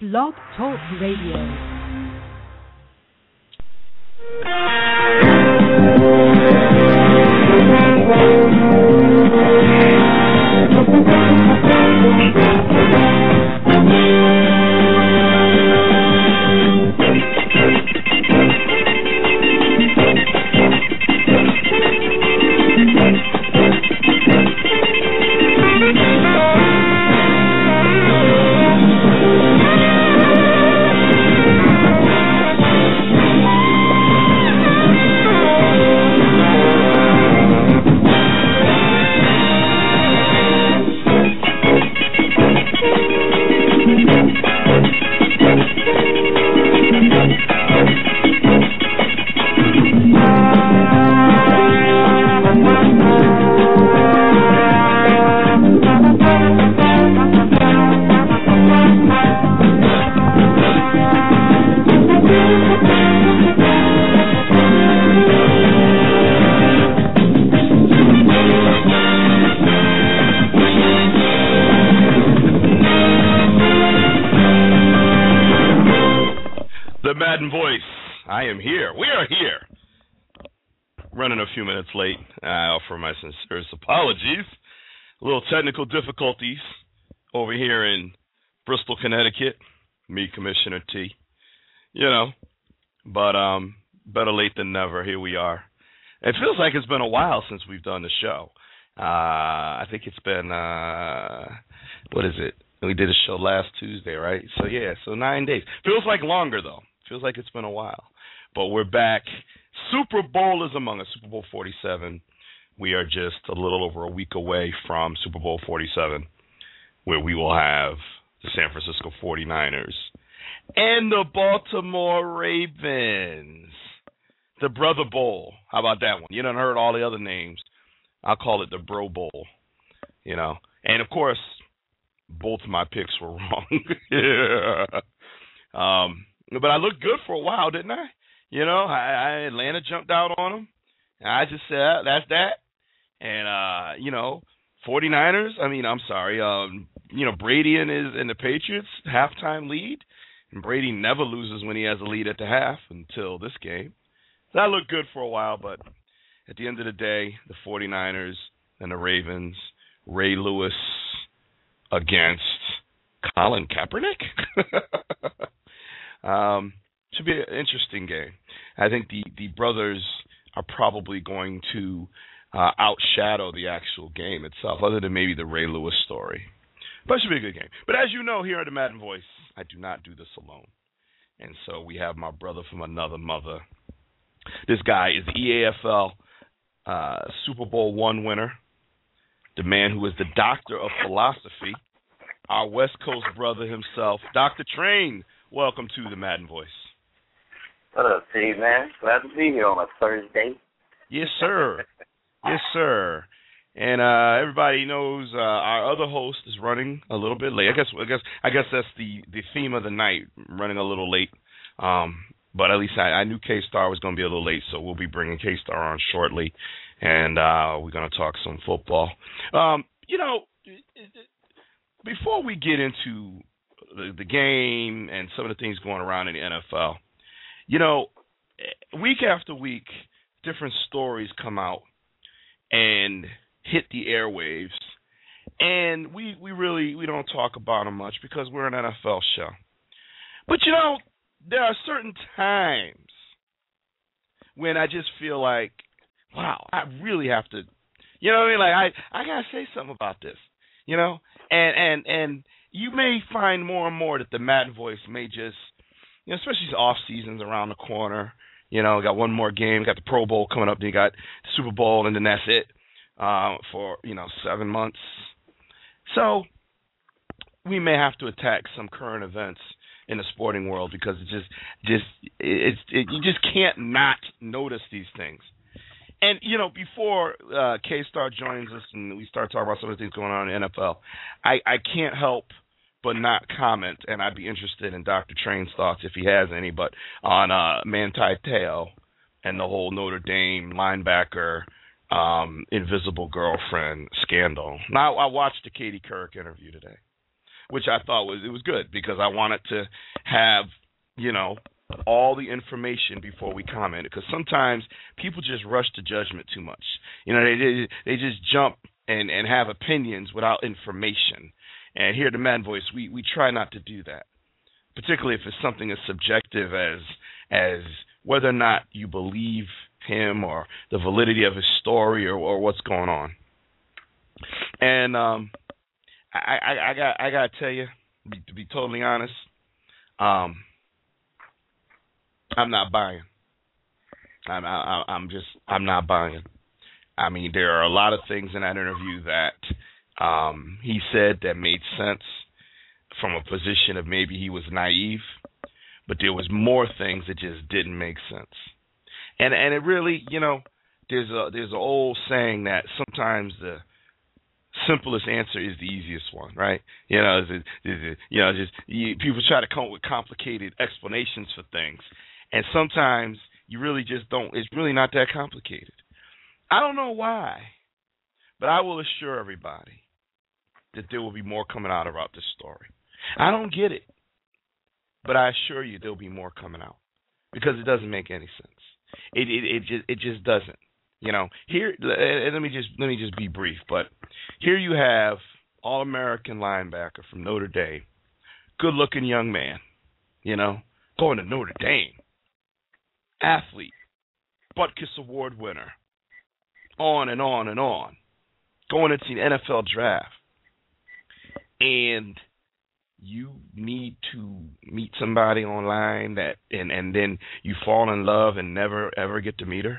Blog Talk Radio. Late. I offer my sincerest apologies. A little technical difficulties over here in Bristol, Connecticut. Me, Commissioner T. You know, but better late than never. Here we are. It feels like it's been a while since we've done the show. I think it's been, what is it? We did a show last Tuesday, right? So, yeah, 9 days. Feels like longer, though. Feels like it's been a while. But we're back. Super Bowl is among us, Super Bowl 47. We are just a little over a week away from Super Bowl 47, where we will have the San Francisco 49ers and the Baltimore Ravens. The Brother Bowl. How about that one? You done heard all the other names. I'll call it the Bro Bowl, you know. And, of course, both of my picks were wrong. But I looked good for a while, didn't I? You know, Atlanta jumped out on them. And I just said, that's that. And, you know, 49ers, Brady and the Patriots, halftime lead. And Brady never loses when he has a lead at the half until this game. That looked good for a while, but at the end of the day, the 49ers and the Ravens, Ray Lewis against Colin Kaepernick. Should be an interesting game. I think the brothers are probably going to outshadow the actual game itself, other than maybe the Ray Lewis story. But it should be a good game. But as you know, here at the Madden Voice, I do not do this alone. And so we have my brother from another mother. This guy is the EAFL Super Bowl I winner, the man who is the doctor of philosophy, our West Coast brother himself, Dr. Train. Welcome to the Madden Voice. What up, Steve, man? Glad to be here on a Thursday. Yes, sir. Yes, sir. And everybody knows our other host is running a little bit late. I guess that's the theme of the night, running a little late. But at least I knew K-Star was going to be a little late, so we'll be bringing K-Star on shortly, and we're going to talk some football. You know, before we get into the game and some of the things going around in the NFL, you know, week after week, different stories come out and hit the airwaves, and we don't talk about them much because we're an NFL show. But, you know, there are certain times when I just feel like, wow, I really have to, you know what I mean? Like, I got to say something about this, you know? And you may find more and more that the Madden Voice may just, you know, especially these off seasons around the corner. You know, got one more game, got the Pro Bowl coming up, then you got the Super Bowl, and then that's it for, 7 months. So we may have to attack some current events in the sporting world because you just can't not notice these things. And, you know, before K-Star joins us and we start talking about some of the things going on in the NFL, I can't help but not comment, and I'd be interested in Dr. Train's thoughts, if he has any, but on Manti Te'o and the whole Notre Dame linebacker invisible girlfriend scandal. Now, I watched the Katie Couric interview today. which I thought was good because I wanted to have, all the information before we commented, because sometimes people just rush to judgment too much. They just jump and have opinions without information. And here at the Madden Voice, we try not to do that, particularly if it's something as subjective as whether or not you believe him or the validity of his story or what's going on. And I gotta tell you, to be totally honest, I'm not buying. I'm not buying. I mean, there are a lot of things in that interview that he said that made sense from a position of maybe he was naive, but there was more things that just didn't make sense. And it really, there's an old saying that sometimes the simplest answer is the easiest one, right? People try to come up with complicated explanations for things, and sometimes you really just don't. It's really not that complicated. I don't know why, but I will assure everybody that there will be more coming out about this story. I don't get it, but I assure you there'll be more coming out because it doesn't make any sense. It just doesn't. Here, let me just be brief, but here you have All-American linebacker from Notre Dame, good-looking young man, going to Notre Dame, athlete, Butkus Award winner, on and on and on, going into the NFL draft, and you need to meet somebody online and then you fall in love and never ever get to meet her.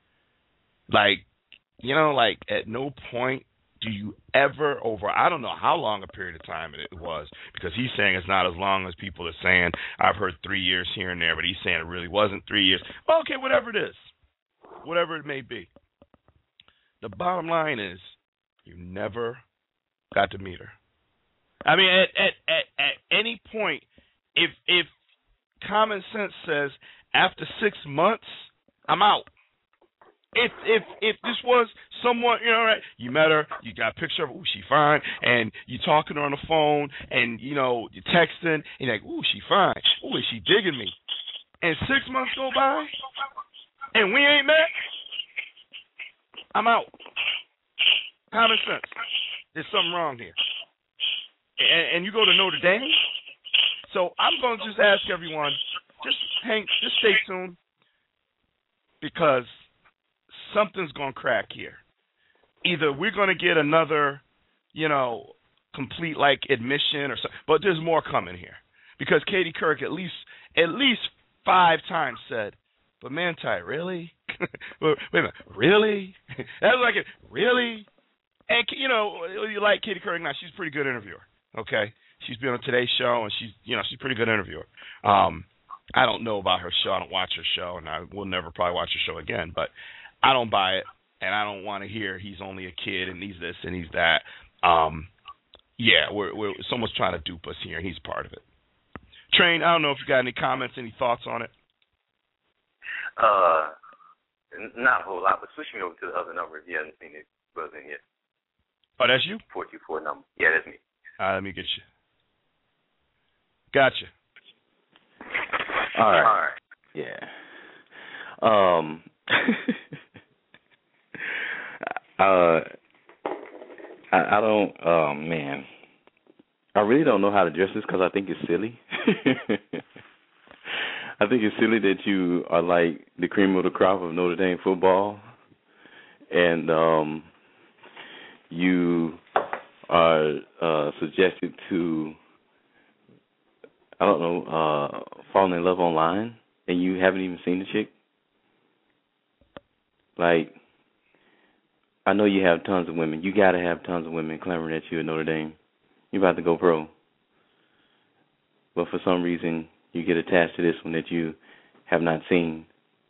At no point do you ever, over I don't know how long a period of time it was, because he's saying it's not as long as people are saying. I've heard 3 years here and there, but he's saying it really wasn't 3 years. Okay, whatever it is, whatever it may be. The bottom line is you never got to meet her. I mean, at any point, if common sense says after 6 months, I'm out. If this was someone, right, you met her, you got a picture of her, ooh, she fine, and you talking to her on the phone, and, you're texting, and you're like, ooh, she fine, ooh, is she digging me? And 6 months go by, and we ain't met, I'm out. Common sense. There's something wrong here. And you go to Notre Dame? So I'm going to just ask everyone, just stay tuned, because something's going to crack here. Either we're going to get another, complete admission or something, but there's more coming here, because Katie Couric at least 5 times said, "But Manti, really? Wait a minute, really? That was it, really?" And you like Katie Couric now? She's a pretty good interviewer. Okay, she's been on Today's Show, and she's a pretty good interviewer. I don't know about her show. I don't watch her show, and I will never probably watch her show again. But I don't buy it, and I don't want to hear he's only a kid and he's this and he's that. We're someone's trying to dupe us here, and he's part of it. Train, I don't know if you got any comments, any thoughts on it. Not a whole lot, but switch me over to the other number if you haven't seen it buzzing yet. Oh, that's you? 424 number. Yeah, that's me. Let me get you. Gotcha. All right. Yeah. I don't. Oh man, I really don't know how to address this because I think it's silly. I think it's silly that you are like the cream of the crop of Notre Dame football, and you are suggested to, I don't know, falling in love online, and you haven't even seen the chick. Like, I know you have tons of women. You got to have tons of women clamoring at you at Notre Dame. You're about to go pro. But for some reason, you get attached to this one that you have not seen.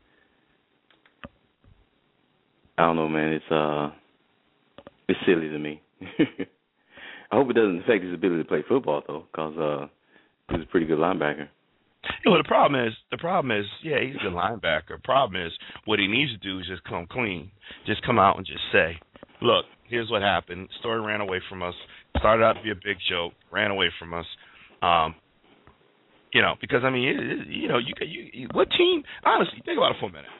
I don't know, man. It's silly to me. I hope it doesn't affect his ability to play football, though, because he's a pretty good linebacker. The problem is, yeah, he's a good linebacker. The problem is, what he needs to do is just come clean. Just come out and just say, look, here's what happened. The story ran away from us. Started out to be a big joke, ran away from us. Because I mean, you what team? Honestly, think about it for a minute.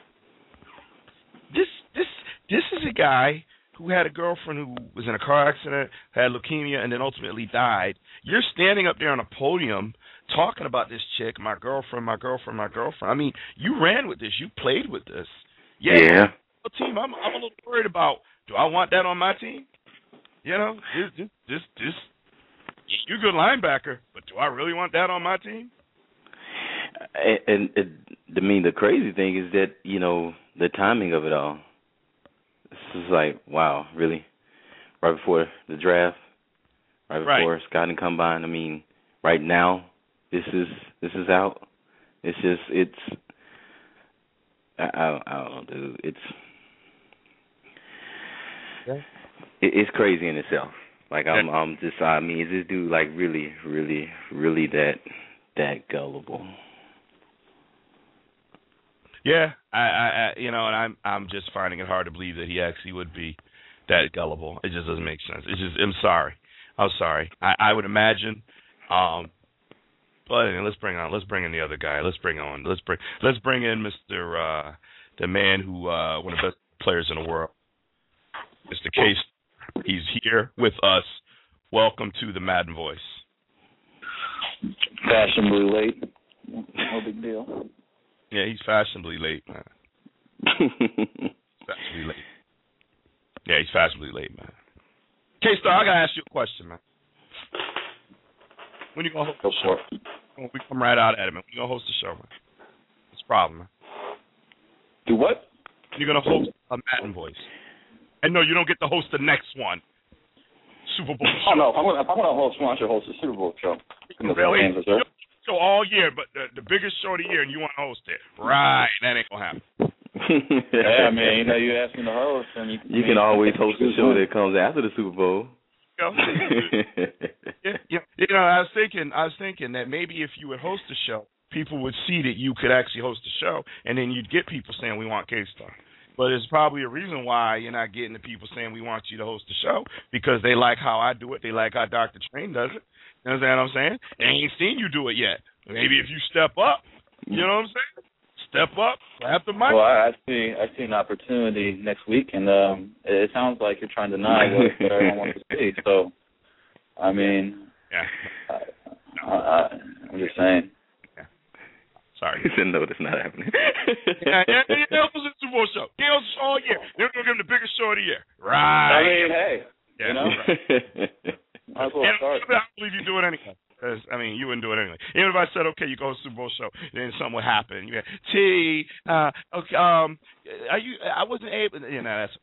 This is a guy who had a girlfriend who was in a car accident, had leukemia, and then ultimately died. You're standing up there on a podium talking about this chick, my girlfriend. I mean, you ran with this. You played with this. Yeah. Team, I'm a little worried about. Do I want that on my team? This. You're a good linebacker, but do I really want that on my team? And the crazy thing is that the timing of it all. This is like, wow, really? Right before the draft, right before scouting combine. I mean, right now, this is out. I don't know, dude. It's crazy in itself. Like I'm just, I mean, is this dude like really, really, really that gullible? Yeah, and I'm just finding it hard to believe that he actually would be that gullible. It just doesn't make sense. I'm sorry. I would imagine. But anyway, let's bring in the other guy. Let's bring in Mr. The man who one of the best players in the world, Mr. Case. He's here with us. Welcome to the Madden Voice. Fashionably late. No big deal. Yeah, he's fashionably late, man. Fashionably late. Yeah, he's fashionably late, man. K-Star, I got to ask you a question, man. When you going to host the show? We come right out at it, man. When you going to host the show, man? What's the problem, man? Do what? You're going to host a Madden Voice. And no, you don't get to host the next one. Super Bowl show. Oh, no. If I'm going to host one, I should host the Super Bowl show. Really? So all year, but the biggest show of the year, and you want to host it. Right. That ain't going to happen. Yeah, man. You asked me to host. And you can always host a show that comes after the Super Bowl. Yeah. I was thinking that maybe if you would host the show, people would see that you could actually host the show, and then you'd get people saying we want K-Star. But there's probably a reason why you're not getting the people saying we want you to host the show, because they like how I do it. They like how Dr. Train does it. You understand what I'm saying? They ain't seen you do it yet. Maybe if you step up, you know what I'm saying? Step up, grab the mic. Well, I see an opportunity next week, and it sounds like you're trying to deny what everyone wants to see. So, I mean, I'm just saying. Yeah. Sorry. He said, no, that's not happening. They'll host the Super Bowl show. They'll host all year. They're going to give them the biggest show of the year. Right. I mean, hey. Yeah. You know? Might as well start. I don't believe you do it anyway. Because, I mean, you wouldn't do it anyway. Even if I said, okay, you go to the Super Bowl show, then something would happen. You had, okay, are you, I wasn't able, that's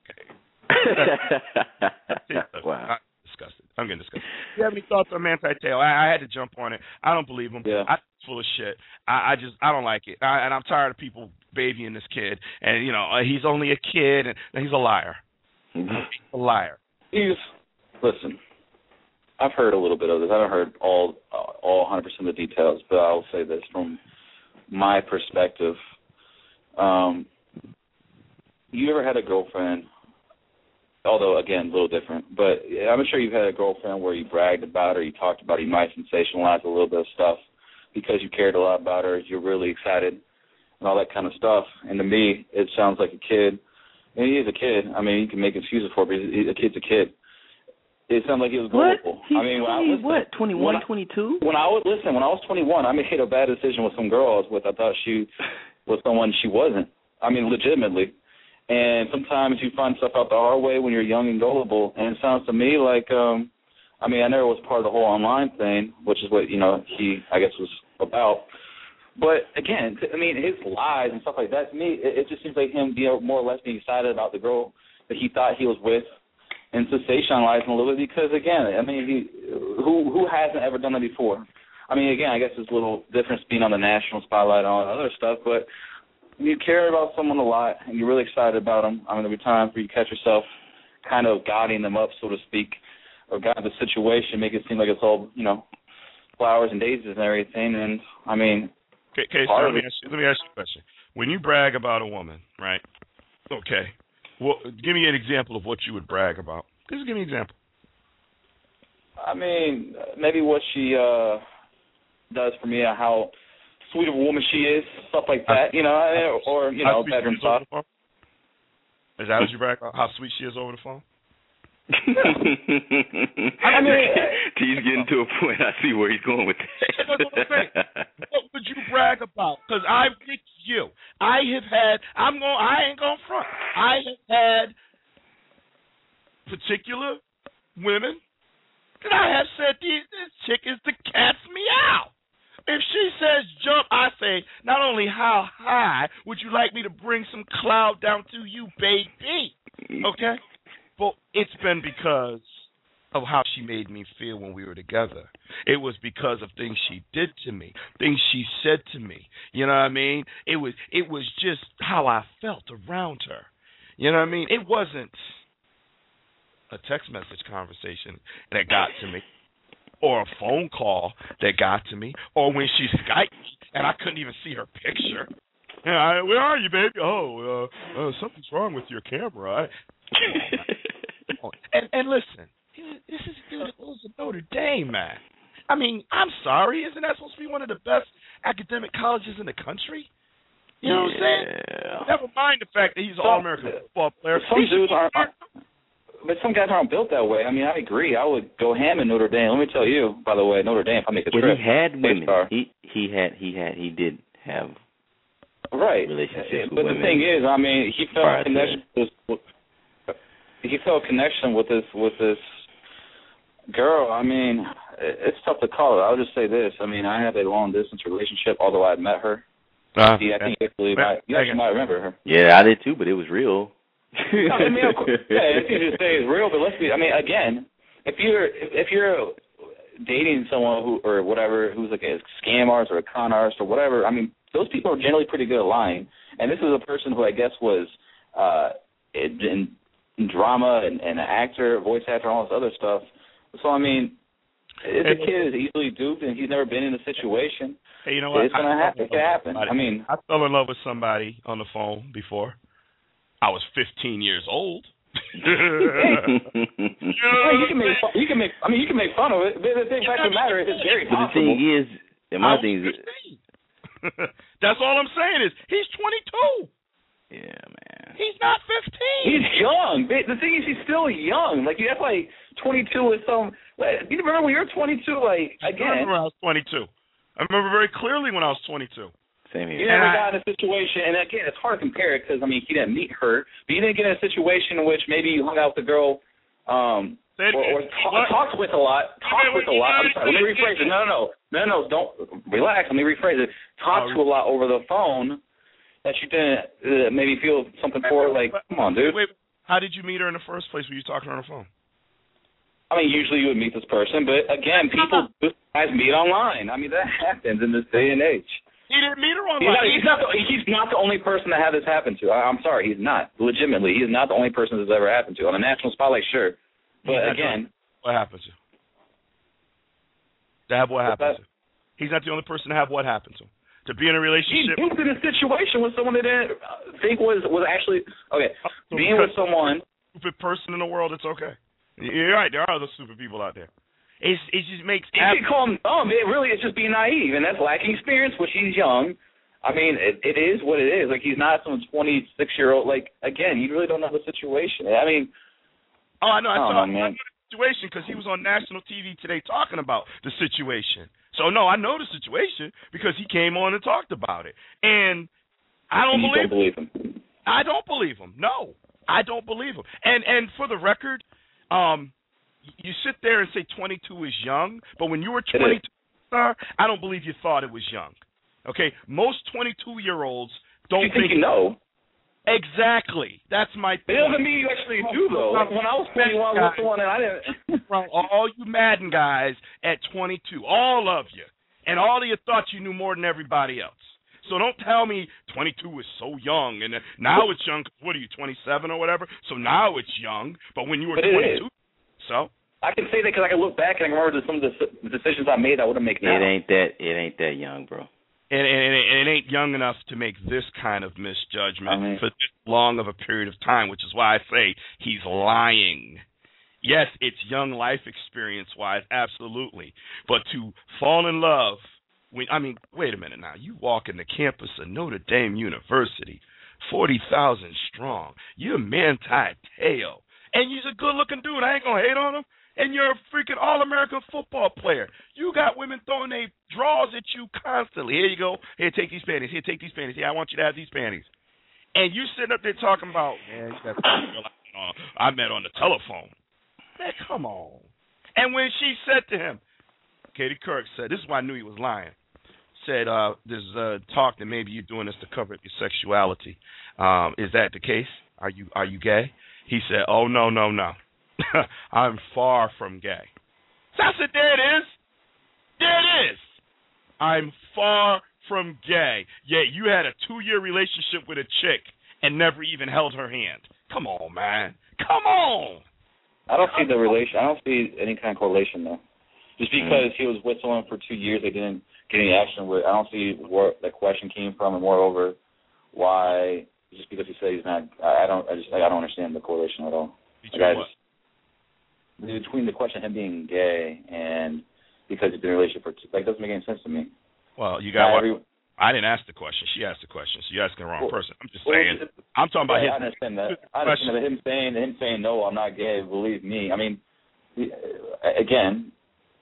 okay. Wow. I'm getting disgusted. Do you have any thoughts on Manti Te'o? I had to jump on it. I don't believe him. Yeah. I'm full of shit. I don't like it. And I'm tired of people babying this kid. And, he's only a kid, and he's a liar. He's a liar. Listen, I've heard a little bit of this. I haven't heard all 100% of the details, but I'll say this from my perspective. You ever had a girlfriend, although, again, a little different, but I'm sure you've had a girlfriend where you bragged about her, you talked about her, you might sensationalize a little bit of stuff because you cared a lot about her, you're really excited, and all that kind of stuff. And to me, it sounds like a kid. And he is a kid. I mean, you can make excuses for it, but a kid's a kid. It sounded like he was gullible. He's 21, 22? When I was 21, I made a bad decision with some girl I was with. I thought she was someone she wasn't. I mean, legitimately. And sometimes you find stuff out the hard way when you're young and gullible. And it sounds to me like, I never was part of the whole online thing, which is what, he, I guess, was about. But, again, his lies and stuff like that, to me, it just seems like him more or less being excited about the girl that he thought he was with and sensationalizing a little bit because, again, who hasn't ever done that before? Again, I guess there's a little difference being on the national spotlight and all that other stuff, but you care about someone a lot and you're really excited about them. There'll be times where you catch yourself kind of godding them up, so to speak, or guide the situation, make it seem like it's all, flowers and daisies and everything. And, Okay, so let me ask you a question. When you brag about a woman, right? Okay. Well, give me an example of what you would brag about. Just give me an example. I mean, maybe what she does for me, how sweet of a woman she is, stuff like that, or bedroom talk. Is that what you brag about? How sweet she is over the phone? I mean, he's getting to a point. I see where he's going with that. What would you brag about? Because I'm with you. I ain't going front. I have had particular women that I have said, this chick is the cat's meow. If she says jump, I say, not only how high would you like me to bring some cloud down to you, baby? Okay? But it's been because of how she made me feel when we were together. It was because of things she did to me, things she said to me. You know what I mean? It was just how I felt around her. You know what I mean? It wasn't a text message conversation that got to me, or a phone call that got to me, or when she Skyped me and I couldn't even see her picture. Yeah, where are you, baby? Something's wrong with your camera. And listen, this is a dude that goes to Notre Dame, man. I mean, I'm sorry. Isn't that supposed to be one of the best academic colleges in the country? You know what I'm saying? Never mind the fact that he's an All-American football player. Some dudes aren't, but some guys aren't built that way. I mean, I agree. I would go ham in Notre Dame. Let me tell you, by the way, Notre Dame, if I make a trip. Well, he had women. He did have relationships with but women. the thing is, I mean, he felt connection with this girl. I mean, it's tough to call it. I'll just say this. I mean, I had a long-distance relationship, although I had met her. I think you actually might remember her. Yeah, I did too, but it was real. I mean, of course, it's easy to say it's real, but let's be. I mean, again, if you're dating someone who's like a scam artist or a con artist or whatever, I mean, those people are generally pretty good at lying. And this is a person who I guess was in drama and an actor, voice actor, all this other stuff. So I mean, if the kid is easily duped and he's never been in a situation, hey, you know what? It's gonna happen. It can happen. I mean, I fell in love with somebody on the phone before. I was 15 years old. you can make fun of it. But the fact of the matter is, it's very possible. But the thing is, that's all I'm saying is he's 22. Yeah, man. He's not 15. He's young. The thing is, he's still young. Like, that's like 22 is some. You remember when you were 22? Like, again. I remember I was 22. I remember very clearly when I was 22. Same here. You never got in a situation, and again, it's hard to compare it because, I mean, he didn't meet her, but you didn't get in a situation in which maybe you hung out with the girl or talked with a lot. I'm sorry, let me rephrase it. No, don't relax. Let me rephrase it. Talked to a lot over the phone that you didn't maybe feel something for. Like, come on, dude. Wait, how did you meet her in the first place? Were you talking on the phone? I mean, usually you would meet this person, but again, guys meet online. I mean, that happens in this day and age. He didn't meet her online. He's not the only person to have this happen to. I'm sorry, he's not. Legitimately, he's not the only person this ever happened to. On a national spotlight, sure. But again. What happened to? To have what happened to? He's not the only person to have what happened to. To be in a relationship. He's in a situation with someone that didn't think was actually. Okay, so being with someone. Stupid person in the world, it's okay. You're right, there are other stupid people out there. It just makes. You can call him dumb. It really is just being naive, and that's lacking experience, which he's young. I mean, it is what it is. Like, he's not some 26-year-old. Like, again, you really don't know the situation. I mean. Oh, I know. I saw the situation because he was on national TV today talking about the situation. So, no, I know the situation because he came on and talked about it. And I don't believe him. I don't believe him. No, I don't believe him. And for the record, you sit there and say 22 is young, but when you were 22, sir, I don't believe you thought it was young. Okay? Most 22-year-olds don't think you know. Exactly. That's my point. It doesn't mean you actually do, though. Like, when I was 21, I was the one, and I didn't. All you Madden guys at 22, all of you, and all of you thought you knew more than everybody else. So don't tell me 22 is so young, and now it's young. What are you, 27 or whatever? So now it's young, but when you were 22, so I can say that because I can look back and I can remember some of the decisions I made I wouldn't make now. It ain't that young, bro. And it ain't young enough to make this kind of misjudgment for this long of a period of time, which is why I say he's lying. Yes, it's young life experience-wise, absolutely. But to fall in love, wait a minute now. You walk in the campus of Notre Dame University, 40,000 strong. You're Manti Te'o. And you're a good-looking dude. I ain't going to hate on him. And you're a freaking All-American football player. You got women throwing their drawers at you constantly. Here you go. Here, take these panties. Here, take these panties. Here, I want you to have these panties. And you sitting up there talking about, man, you got I met on the telephone. Man, come on. And when she said to him, Katie Couric said, this is why I knew he was lying, said, there's talk that maybe you're doing this to cover up your sexuality. Is that the case? Are you gay? He said, oh, no. I'm far from gay. So I said, there it is. I'm far from gay. Yeah, you had a 2-year relationship with a chick and never even held her hand. Come on, man. Come on. I don't see the relation. I don't see any kind of correlation, though. Just because he was with someone for 2 years, they didn't get any action with. I don't see where that question came from, and moreover, why just because he said he's not. I don't understand the correlation at all. Between the question of him being gay and because he's been in a relationship for doesn't make any sense to me. Well, you got what? I didn't ask the question. She asked the question, so you're asking the wrong person. I'm just saying. I'm talking about his. I understand that. I understand that him saying no, I'm not gay. Believe me. I mean, again,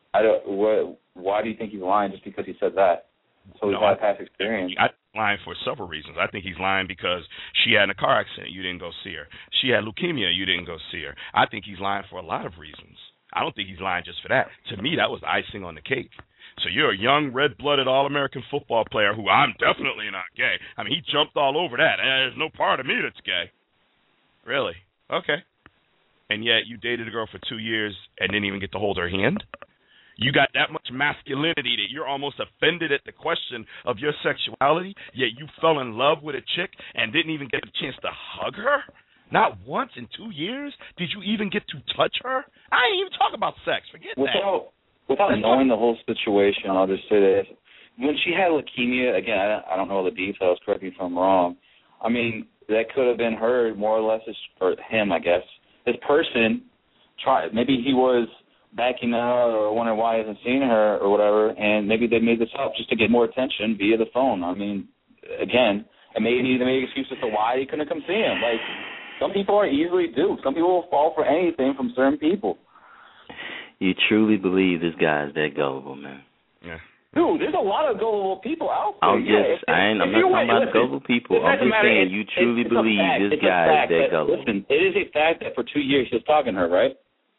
why do you think he's lying just because he said that? So he's had past experience. I think he's lying for several reasons. I think he's lying because she had a car accident. You didn't go see her. She had leukemia. You didn't go see her. I think he's lying for a lot of reasons. I don't think he's lying just for that. To me, that was icing on the cake. So you're a young, red-blooded All-American football player who I'm definitely not gay. I mean, he jumped all over that. There's no part of me that's gay. Really? Okay. And yet you dated a girl for 2 years and didn't even get to hold her hand? You got that much masculinity that you're almost offended at the question of your sexuality, yet you fell in love with a chick and didn't even get a chance to hug her? Not once in 2 years did you even get to touch her? I ain't even talk about sex. Forget that. Without knowing the whole situation, I'll just say this. When she had leukemia, again, I don't know all the details, correct me if I'm wrong. I mean, that could have been her more or less, or him, I guess. This person, maybe he was backing out or wondering why he hasn't seen her or whatever, and maybe they made this up just to get more attention via the phone. I mean, again, and maybe they made excuses as to why he couldn't come see him. Like, some people are easily duped. Some people will fall for anything from certain people. You truly believe this guy's that gullible, man? Yeah. Dude, there's a lot of gullible people out there. I'm not talking about gullible people. I'm just saying you truly believe this guy is that gullible. Listen, it is a fact that for 2 years he was talking to her, right?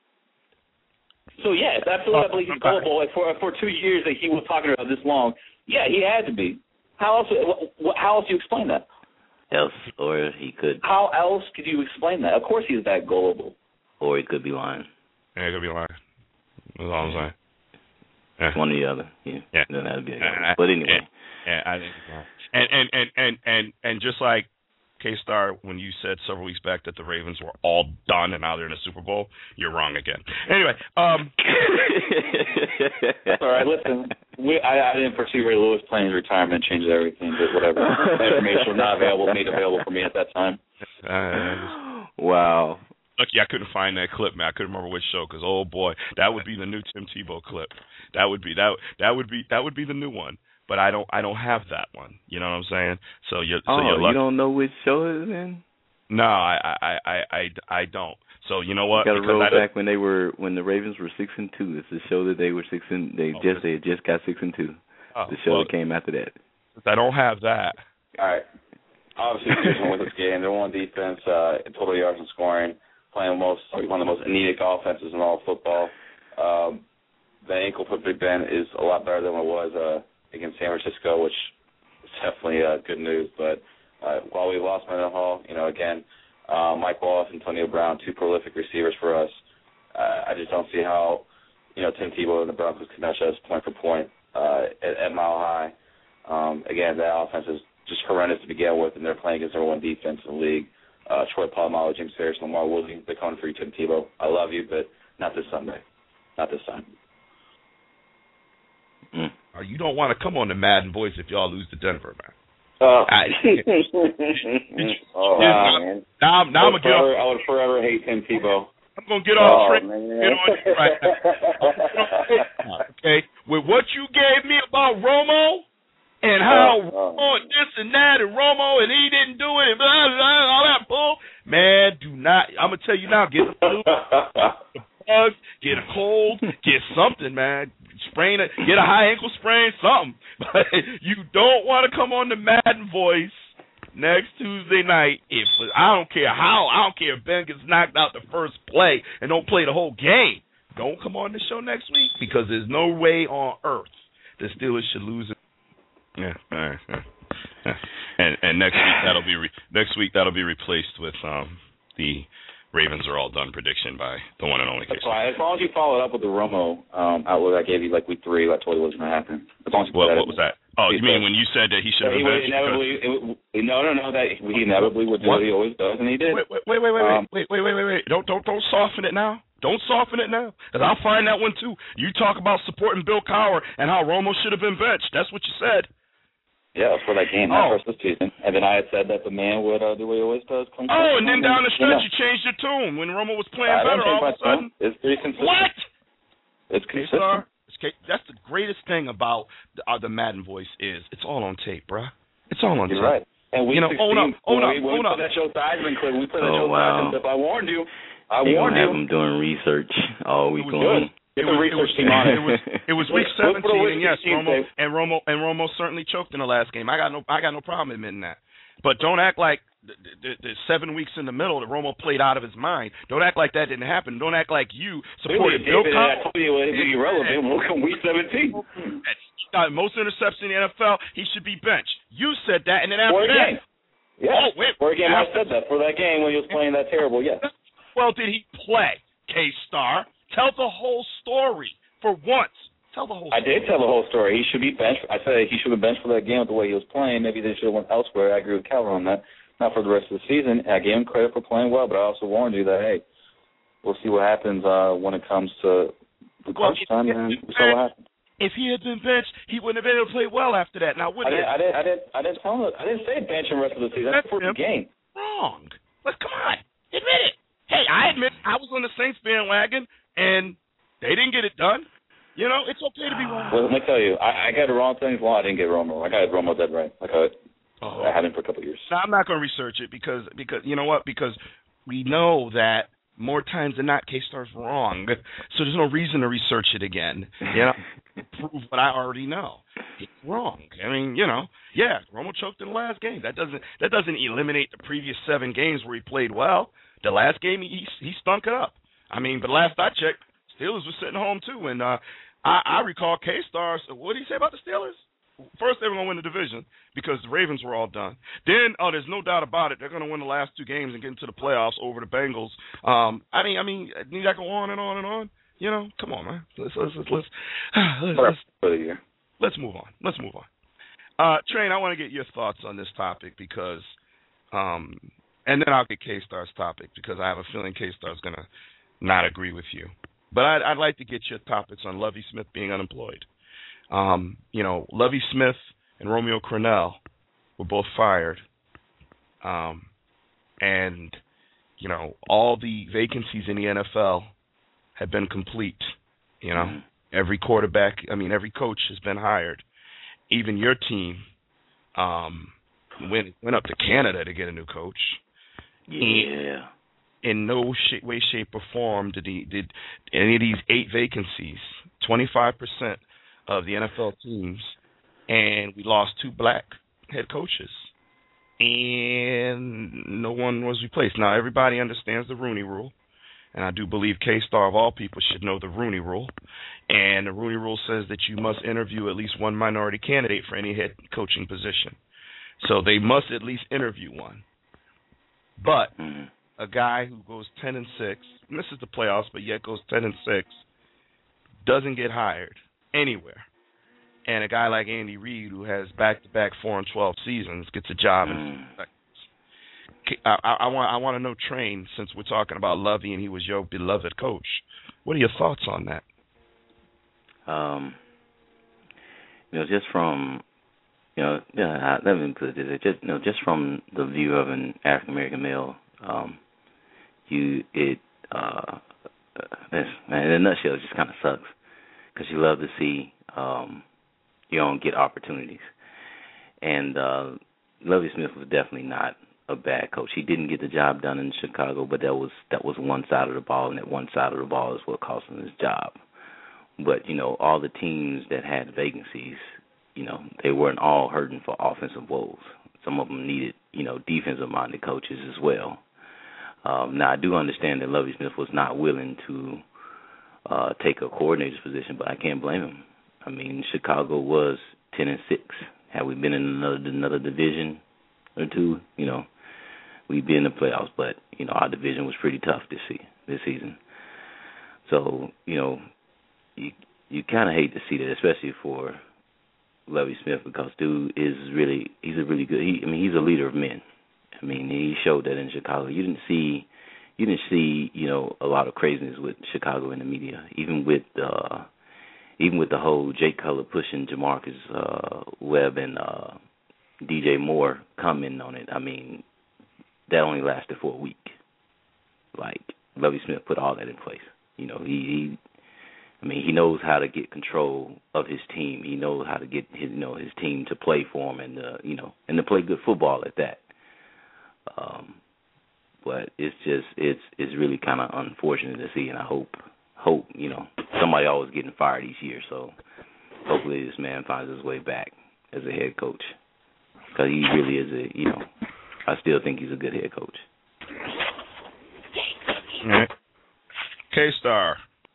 So, yeah, it's absolutely I believe he's gullible. Like for 2 years that he was talking to her this long, yeah, he had to be. How else do you explain that? Or he could. How else could you explain that? Of course he's that gullible. Or he could be lying. Yeah, he could be lying. That's all I'm saying. Yeah. One or the other. Yeah. Then that'd be but anyway. Yeah, I think and just like K-Star, when you said several weeks back that the Ravens were all done and now they're in the Super Bowl, you're wrong again. Anyway, That's all right. Listen, I didn't foresee Ray Lewis playing his retirement changes everything, but whatever. That information was made available for me at that time. Wow. Lucky I couldn't find that clip, man. I couldn't remember which show because oh boy, that would be the new Tim Tebow clip. That would be the new one. But I don't have that one. You know what I'm saying? So you're lucky. You don't know which show it is in? No, I don't. So you know what? You got to roll back when the Ravens were 6-2. It's the show that they were 6-2. They just got 6-2. The show that came after that. I don't have that. All right. Obviously, Houston with this game. They're on defense, total yards and scoring, playing one of the most anemic offenses in all of football. The ankle for Big Ben is a lot better than what it was against San Francisco, which is definitely good news. But while we lost Mendenhall, again, Mike Wallace and Antonio Brown, two prolific receivers for us. I just don't see how, Tim Tebow and the Broncos can match us point for point at Mile High. Again, that offense is just horrendous to begin with, and they're playing against number one defense in the league. Troy Polamalu, James Harris, Lamar Woolsey, they're coming for you, Tim Tebow. I love you, but not this Sunday. Not this time. You don't want to come on the Madden Boys if y'all lose to Denver, man. Man. Now I'm gonna get off. I would forever hate Tim Tebow. I'm gonna get all Oh, straight. man. Get on you right now. Okay, with what you gave me about Romo and how Romo and this and that and Romo and he didn't do it and blah blah, blah all that bull. Man, do not. I'm gonna tell you now. Get the flu, the bugs, get a cold, get something, man. Sprain it, get a high ankle sprain, something. But you don't want to come on the Madden Voice next Tuesday night. If I don't care if Ben gets knocked out the first play and don't play the whole game. Don't come on the show next week because there's no way on earth the Steelers should lose it. Yeah, all right. Yeah. And next week that'll be replaced with the Ravens are all done prediction by the one and only case. As long as you follow it up with the Romo outlook I gave you like week 3, I told you what was going to happen. As long as you what was that? Oh, you mean when you said that he should have been benched? No, that he inevitably would do what he always does, and he did. Wait. Don't soften it now. Don't soften it now, because I'll find that one too. You talk about supporting Bill Cowher and how Romo should have been benched. That's what you said. Yeah, for that game, not for this season. And then I had said that the man would do what he always does. And then down the stretch you changed your tune when Romo was playing better. All of a sudden, it's pretty consistent. What? It's consistent. That's the greatest thing about the Madden Voice is it's all on tape, bruh. It's all on tape. You're right. And we hold up. When we put that Joe Theismann clip, we put that Joe Theismann clip. I warned you. They gonna have them doing research all week long. Get the research team on it. It was week 17, and yes, Romo certainly choked in the last game. I got no problem admitting that. But don't act like the 7 weeks in the middle that Romo played out of his mind. Don't act like that didn't happen. Don't act like you supported Bill Cowher. I told you it would be irrelevant. Look at week 17. Most interceptions in the NFL, he should be benched. You said that, and then after that. Yeah. For a game, I said that. For that game when he was playing that terrible, yes. Well, did he play, K-Star? Tell the whole story for once. Tell the whole story. I did tell the whole story. He should be benched. I said he should have been benched for that game with the way he was playing. Maybe they should have went elsewhere. I agree with Calvin on that. Not for the rest of the season. I gave him credit for playing well, but I also warned you that, hey, we'll see what happens when it comes to the crunch time, and we saw what happened. If he had been benched, he wouldn't have been able to play well after that. Now, I didn't tell him. I didn't say bench him the rest of the season. That's for the game. Wrong. But come on, admit it. Hey, I admit I was on the Saints bandwagon, and they didn't get it done. You know, it's okay to be wrong. Well, let me tell you, I got the wrong things. Well, I didn't get Romo. I got Romo dead right. I had him for a couple of years. Now, I'm not going to research it because you know what? Because we know that more times than not, K-Star's wrong. So there's no reason to research it again. You know, prove what I already know. He's wrong. I mean, Romo choked in the last game. That doesn't eliminate the previous 7 games where he played well. The last game he stunk it up. I mean, but last I checked, Steelers were sitting home too, and I recall K-Star. What did he say about the Steelers? First, they were going to win the division because the Ravens were all done. Then, there's no doubt about it, they're going to win the last 2 games and get into the playoffs over the Bengals. I mean, need that go on and on and on? You know, come on, man. Let's move on. Let's move on. Train, I want to get your thoughts on this topic because, and then I'll get K-Star's topic because I have a feeling K-Star's going to not agree with you. But I'd like to get your topics on Lovie Smith being unemployed. Lovie Smith and Romeo Crennel were both fired. And all the vacancies in the NFL have been complete. Every every coach has been hired. Even your team went up to Canada to get a new coach. Yeah. In no way, shape, or form did any of these 8 vacancies, 25% of the NFL teams, and we lost 2 black head coaches, and no one was replaced. Now, everybody understands the Rooney Rule, and I do believe K-Star, of all people, should know the Rooney Rule, and the Rooney Rule says that you must interview at least one minority candidate for any head coaching position. So they must at least interview one. But a guy who goes 10-6, misses the playoffs, but yet goes 10-6, doesn't get hired anywhere. And a guy like Andy Reid, who has back-to-back 4-12 seasons, gets a job in seconds. I want to know, Train, since we're talking about Lovie and he was your beloved coach, what are your thoughts on that? Just from, let me put it this way, just from the view of an African American male, man, in a nutshell, it just kind of sucks because you love to see you don't get opportunities. And Lovie Smith was definitely not a bad coach. He didn't get the job done in Chicago, but that was one side of the ball, and that one side of the ball is what cost him his job. But, all the teams that had vacancies, they weren't all hurting for offensive woes. Some of them needed, defensive-minded coaches as well. Now, I do understand that Lovie Smith was not willing to take a coordinator's position, but I can't blame him. I mean, Chicago was 10-6. Had we been in another division or two, we'd be in the playoffs. But, our division was pretty tough this season. So, you kind of hate to see that, especially for Lovie Smith, because dude he's a really good. He's a leader of men. I mean, he showed that in Chicago. You didn't see a lot of craziness with Chicago in the media, even with the whole Jay Cutler pushing Jamarcus Webb and DJ Moore commenting on it. I mean, that only lasted for a week. Like, Lovie Smith put all that in place. He knows how to get control of his team. He knows how to get his team to play for him and to play good football at that. But it's really kind of unfortunate to see, and I hope somebody always getting fired each year. So hopefully this man finds his way back as a head coach, because he really is I still think he's a good head coach. All right. K-Star.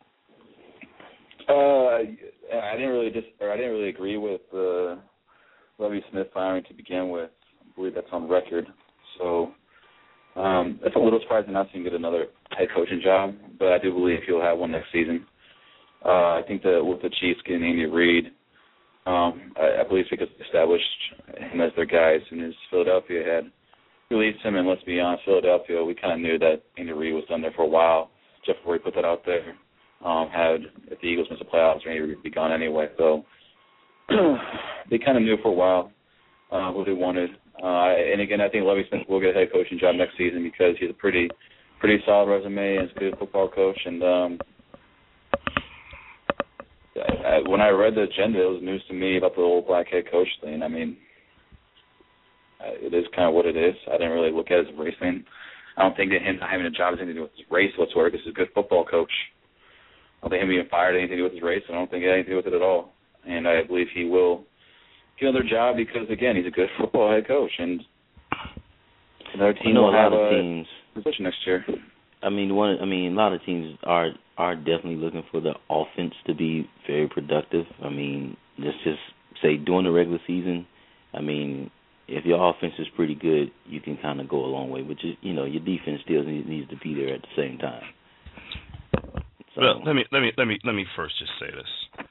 I didn't really agree with Lovie Smith firing to begin with. I believe that's on record. So it's a little surprising not to get another head coaching job, but I do believe he'll have one next season. I think that with the Chiefs getting Andy Reid, I believe because they established him as their guys, and as Philadelphia had released him, and let's be honest, Philadelphia, we kind of knew that Andy Reid was done there for a while, just before he put that out there. If the Eagles missed the playoffs, Andy Reid would be gone anyway. So they kind of knew for a while what they wanted. And again, I think Lovie Smith will get a head coaching job next season because he's a pretty solid resume and he's a good football coach. And when I read the agenda, it was news to me about the old black head coach thing. I mean, it is kind of what it is. I didn't really look at it as a race thing. I don't think that him not having a job has anything to do with his race whatsoever, because he's a good football coach. I don't think him being fired had anything to do with his race. I don't think it had anything to do with it at all. And I believe he will get another job because, again, he's a good football head coach. And another team will have a position next year. A lot of teams are definitely looking for the offense to be very productive. I mean, let's just say during the regular season, if your offense is pretty good, you can kind of go a long way. But your defense still needs to be there at the same time. So, well, let me first just say this.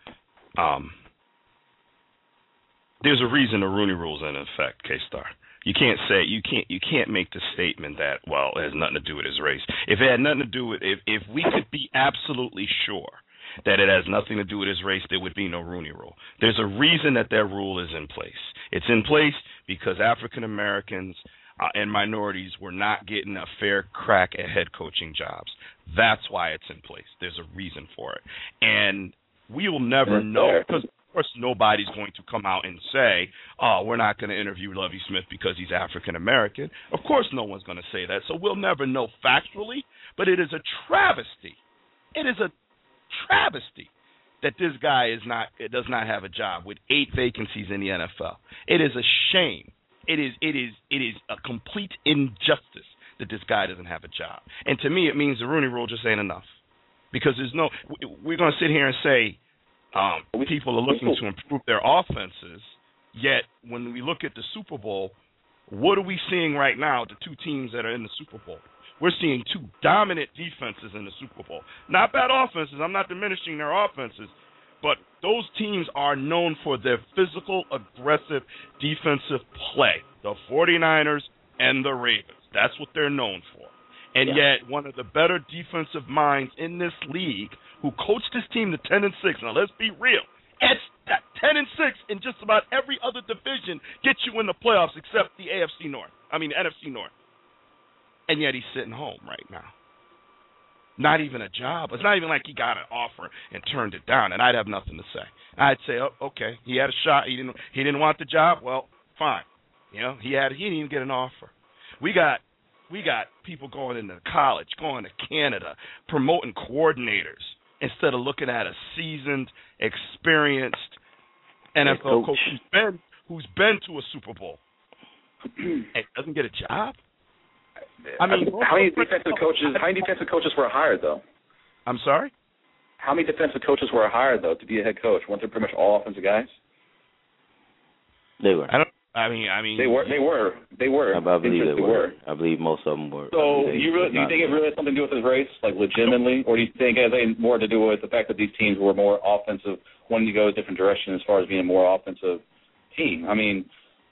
There's a reason the Rooney Rule's in effect, K-Star. You can't make the statement that, well, it has nothing to do with his race. If it had nothing to do with, if we could be absolutely sure that it has nothing to do with his race, there would be no Rooney Rule. There's a reason that rule is in place. It's in place because African Americans and minorities were not getting a fair crack at head coaching jobs. That's why it's in place. There's a reason for it. And we will never know, because of course nobody's going to come out and say, oh, we're not going to interview Lovie Smith because he's African American. Of course no one's going to say that. So we'll never know factually, but it is a travesty. It is a travesty that this guy does not have a job with 8 vacancies in the NFL. It is a shame. It is a complete injustice that this guy doesn't have a job. And to me, it means the Rooney Rule just ain't enough. Because we're going to sit here and say people are looking to improve their offenses, yet when we look at the Super Bowl, what are we seeing right now, the two teams that are in the Super Bowl? We're seeing 2 dominant defenses in the Super Bowl. Not bad offenses. I'm not diminishing their offenses. But those teams are known for their physical, aggressive, defensive play. The 49ers and the Ravens. That's what they're known for. And yet, one of the better defensive minds in this league who coached his team to 10-6. Now, let's be real. It's that 10-6 in just about every other division gets you in the playoffs except the NFC North. And yet he's sitting home right now. Not even a job. It's not even like he got an offer and turned it down, and I'd have nothing to say. I'd say, oh, okay, he had a shot. He didn't want the job. Well, fine. He didn't even get an offer. We got people going into college, going to Canada, promoting coordinators instead of looking at a seasoned, experienced NFL coach who's been to a Super Bowl and doesn't get a job. I mean, how many defensive coaches were hired though? I'm sorry? How many defensive coaches were hired though to be a head coach? Weren't they pretty much all offensive guys? They were. I mean, they were. I believe they were. I believe most of them were. So, do you think it really has something to do with his race, like legitimately, or do you think it has more to do with the fact that these teams were more offensive, wanting to go a different direction as far as being a more offensive team? I mean,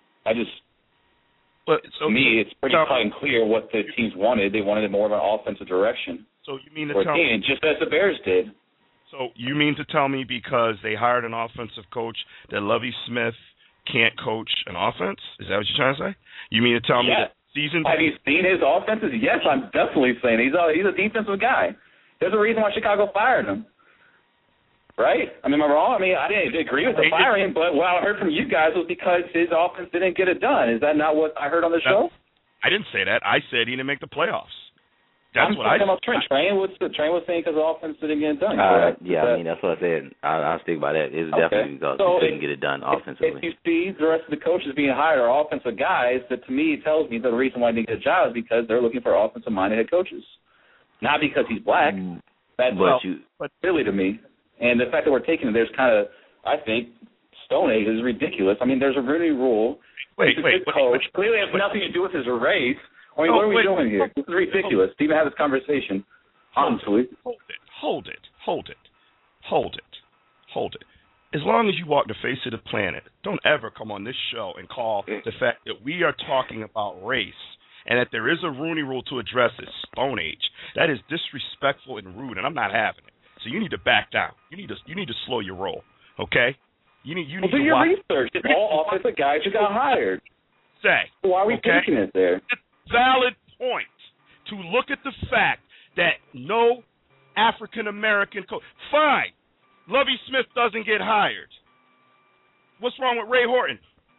to me, it's pretty plain and clear what the teams wanted. They wanted more of an offensive direction. So you mean to tell me, just as the Bears did? So you mean to tell me because they hired an offensive coach that Lovie Smith can't coach an offense? Is that what you're trying to say? You mean to tell me that season? Have you seen his offenses? Yes, I'm definitely saying he's a defensive guy. There's a reason why Chicago fired him. Right? I mean, am I wrong? I mean, I didn't agree with the firing, but what I heard from you guys was because his offense didn't get it done. Is that not what I heard on the show? I didn't say that. I said he didn't make the playoffs. That's what I said. Train was saying because the offense didn't get it done. I mean, that's what I said. I'll stick by that. It's definitely because he couldn't get it done offensively. If you see the rest of the coaches being hired are offensive guys, that to me tells me the reason why they didn't get a job is because they're looking for offensive-minded head coaches. Not because he's black. That's silly to me. And the fact that we're taking it, there's kind of, I think, Stone Age is ridiculous. I mean, there's a Rooney Rule. Wait. Clearly has nothing to do with his race. I mean, what are we doing here? This is ridiculous to even have this conversation. Honestly. Hold it. As long as you walk the face of the planet, don't ever come on this show and call the fact that we are talking about race and that there is a Rooney Rule to address this Stone Age. That is disrespectful and rude, and I'm not having it. So you need to back down. You need to slow your roll, okay? You need do your research. It's all offensive guys who got hired. Why are we taking it there? Valid point to look at the fact that no African-American coach. Fine. Lovie Smith doesn't get hired. What's wrong with Ray Horton?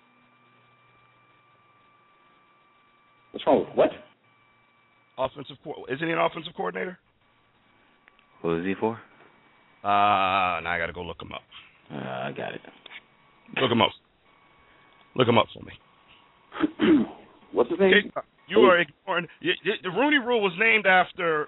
What's wrong with what? Isn't he an offensive coordinator? What is he for? Now I got to go look him up. I got it. Look him up for me. What's his name? You are ignoring. The Rooney Rule was named after.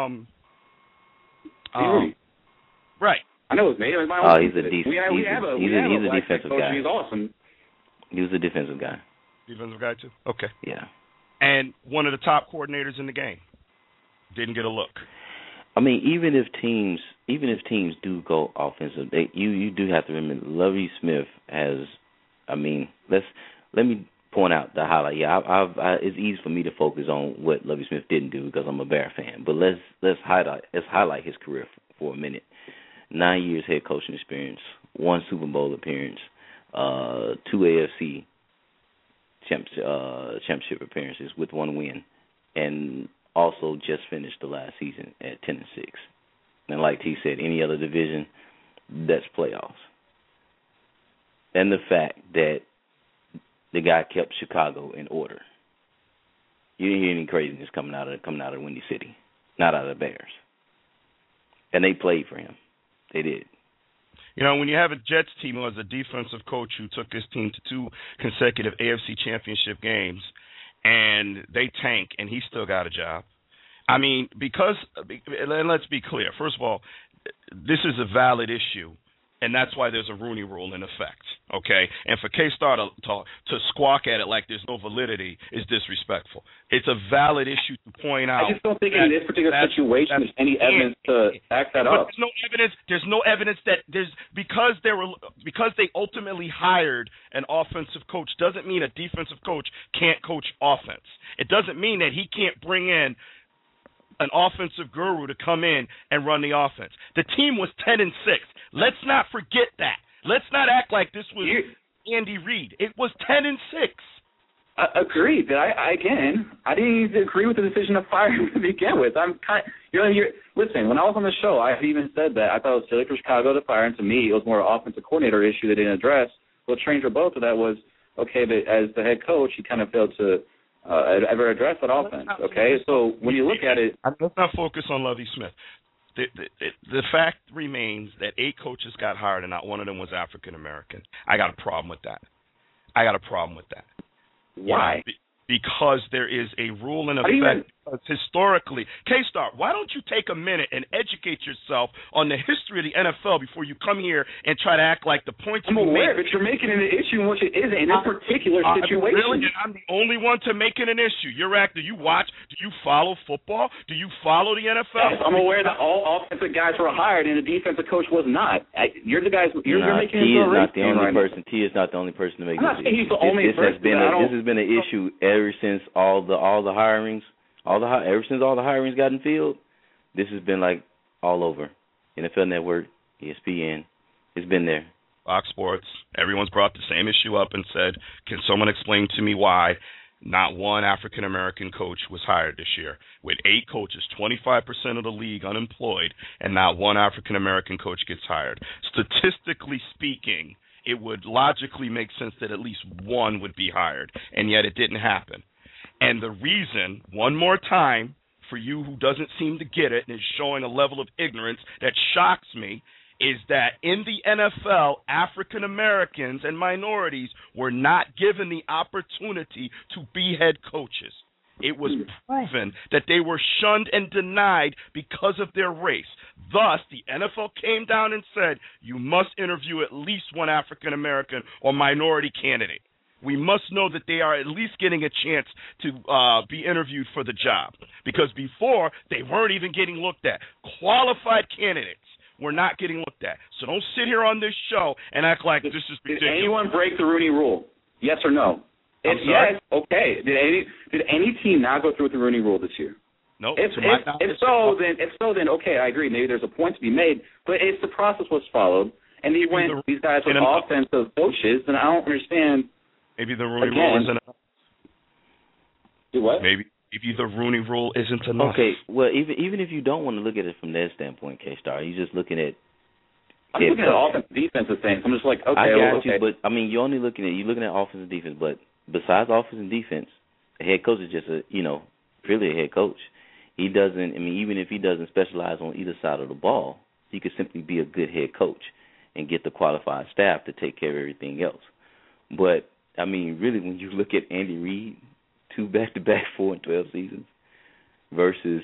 Right. I know his name. He's a defensive guy. He's awesome. He was a defensive guy. Defensive guy too. Okay. Yeah. And one of the top coordinators in the game didn't get a look. I mean, even if teams do go offensive, you do have to remember Lovie Smith has. I mean, let me point out the highlight. Yeah, it's easy for me to focus on what Lovie Smith didn't do because I'm a Bear fan. But let's highlight his career for a minute. 9 years head coaching experience, 1 Super Bowl appearance, 2 AFC championship appearances with 1 win, and also just finished the last season at 10-6. And like T said, any other division, that's playoffs. And the fact that the guy kept Chicago in order. You didn't hear any craziness coming out of Windy City, not out of the Bears. And they played for him. They did. You know, when you have a Jets team who has a defensive coach who took his team to 2 consecutive AFC championship games, and they tank, and he still got a job. I mean, and let's be clear. First of all, this is a valid issue, and that's why there's a Rooney Rule in effect, okay? And for K-Star to squawk at it like there's no validity is disrespectful. It's a valid issue to point out. I just don't think in this particular situation there's any evidence to back that up. There's no evidence that because they ultimately hired an offensive coach doesn't mean a defensive coach can't coach offense. It doesn't mean that he can't bring in an offensive guru to come in and run the offense. The team was 10-6. Let's not forget that. Let's not act like this was Andy Reid. It was 10-6. Agreed. But I didn't even agree with the decision to fire him to begin with. Listen, when I was on the show, I even said that I thought it was silly for Chicago to fire him. To me, it was more an offensive coordinator issue they didn't address. What changed for both of that was, okay, but as the head coach, he kind of failed to ever address that offense. Okay, so when you look at it, let's not focus on Lovie Smith. The fact remains that 8 coaches got hired and not one of them was African American. I got a problem with that. Why? Because there is a rule in effect historically. K-Star, why don't you take a minute and educate yourself on the history of the NFL before you come here and try to act like the points I'm you aware, make. but you're making it an issue in which it isn't in this particular situation. Really? I'm the only one to make it an issue. You're acting. Do you watch? Do you follow football? Do you follow the NFL? Yes, I'm aware that all offensive guys were hired and the defensive coach was not. You're the guys. You're making it a race game right now. T is not the only person to make I'm not this saying he's the only person. This has been an issue ever since all the hirings. Ever since all the hirings got in field, this has been like all over. NFL Network, ESPN, it's been there. Fox Sports, everyone's brought the same issue up and said, can someone explain to me why not one African-American coach was hired this year? With 8 coaches, 25% of the league unemployed, and not one African-American coach gets hired. Statistically speaking, it would logically make sense that at least one would be hired, and yet it didn't happen. And the reason, one more time, for you who doesn't seem to get it and is showing a level of ignorance that shocks me, is that in the NFL, African Americans and minorities were not given the opportunity to be head coaches. It was proven that they were shunned and denied because of their race. Thus, the NFL came down and said, you must interview at least one African American or minority candidate. We must know that they are at least getting a chance to be interviewed for the job. Because before, they weren't even getting looked at. Qualified candidates were not getting looked at. So don't sit here on this show and act like this is ridiculous. Did anyone break the Rooney Rule? Yes or no? If yes, okay. Did any team not go through with the Rooney Rule this year? No. If so, then okay, I agree. Maybe there's a point to be made. But if the process was followed and these guys were offensive coaches, then I don't understand. Maybe the Rooney Rule isn't enough. Do what? Maybe the Rooney Rule isn't enough. Okay, well, even if you don't want to look at it from that standpoint, K-Star, you're just looking at. I'm looking at offense and defensive things. I'm just like, okay, I got you, but I mean, you're looking at offense and defense. But besides offense and defense, a head coach is just really a head coach. He doesn't. I mean, even if he doesn't specialize on either side of the ball, he could simply be a good head coach and get the qualified staff to take care of everything else. But I mean, really, when you look at Andy Reid, 2 back-to-back 4-12 seasons versus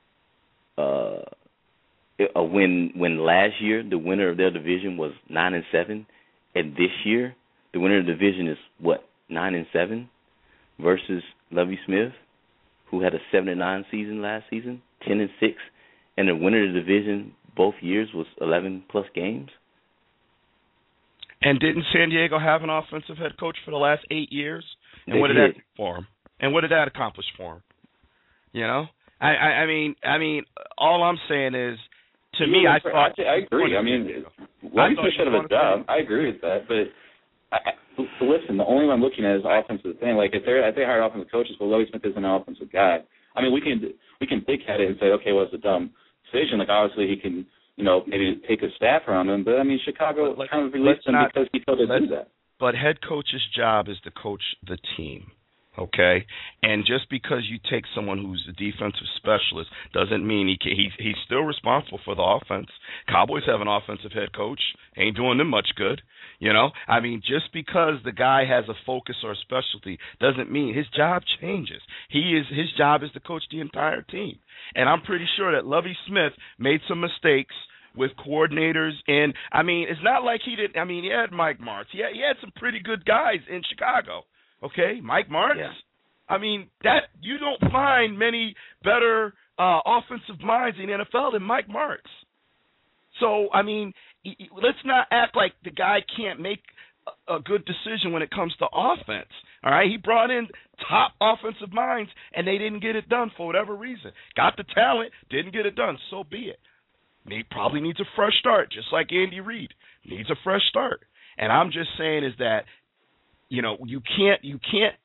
when last year the winner of their division was 9-7, and this year the winner of the division is 9-7 versus Lovie Smith, who had a 7-9 season last season, 10-6, and the winner of the division both years was 11+ games. And didn't San Diego have an offensive head coach for the last 8 years? And what did that do for him? And what did that accomplish for him? You know, I mean, all I'm saying is, to me, I thought I agree. I mean, Lovie Smith should have a job. I agree with that, but listen, the only one I'm looking at is offensive thing. Like if they hire offensive coaches, well, Lovie Smith isn't an offensive guy. I mean, we can pick at it and say, okay, well, it's a dumb decision. Like obviously he can. Maybe take a staff around him. But, I mean, Chicago kind of released him because he failed to do that. But head coach's job is to coach the team, okay? And just because you take someone who's a defensive specialist doesn't mean he's still responsible for the offense. Cowboys have an offensive head coach. Ain't doing them much good, you know? I mean, just because the guy has a focus or a specialty doesn't mean his job changes. His job is to coach the entire team. And I'm pretty sure that Lovie Smith made some mistakes with coordinators. And, I mean, it's not like he didn't – I mean, he had Mike Martz. He had some pretty good guys in Chicago, okay? Mike Martz. Yeah. I mean, that you don't find many better offensive minds in the NFL than Mike Martz. So, I mean, let's not act like the guy can't make a good decision when it comes to offense. All right, he brought in top offensive minds, and they didn't get it done for whatever reason. Got the talent, didn't get it done. So be it. He probably needs a fresh start, just like Andy Reid needs a fresh start. And I'm just saying is that, you know, you can't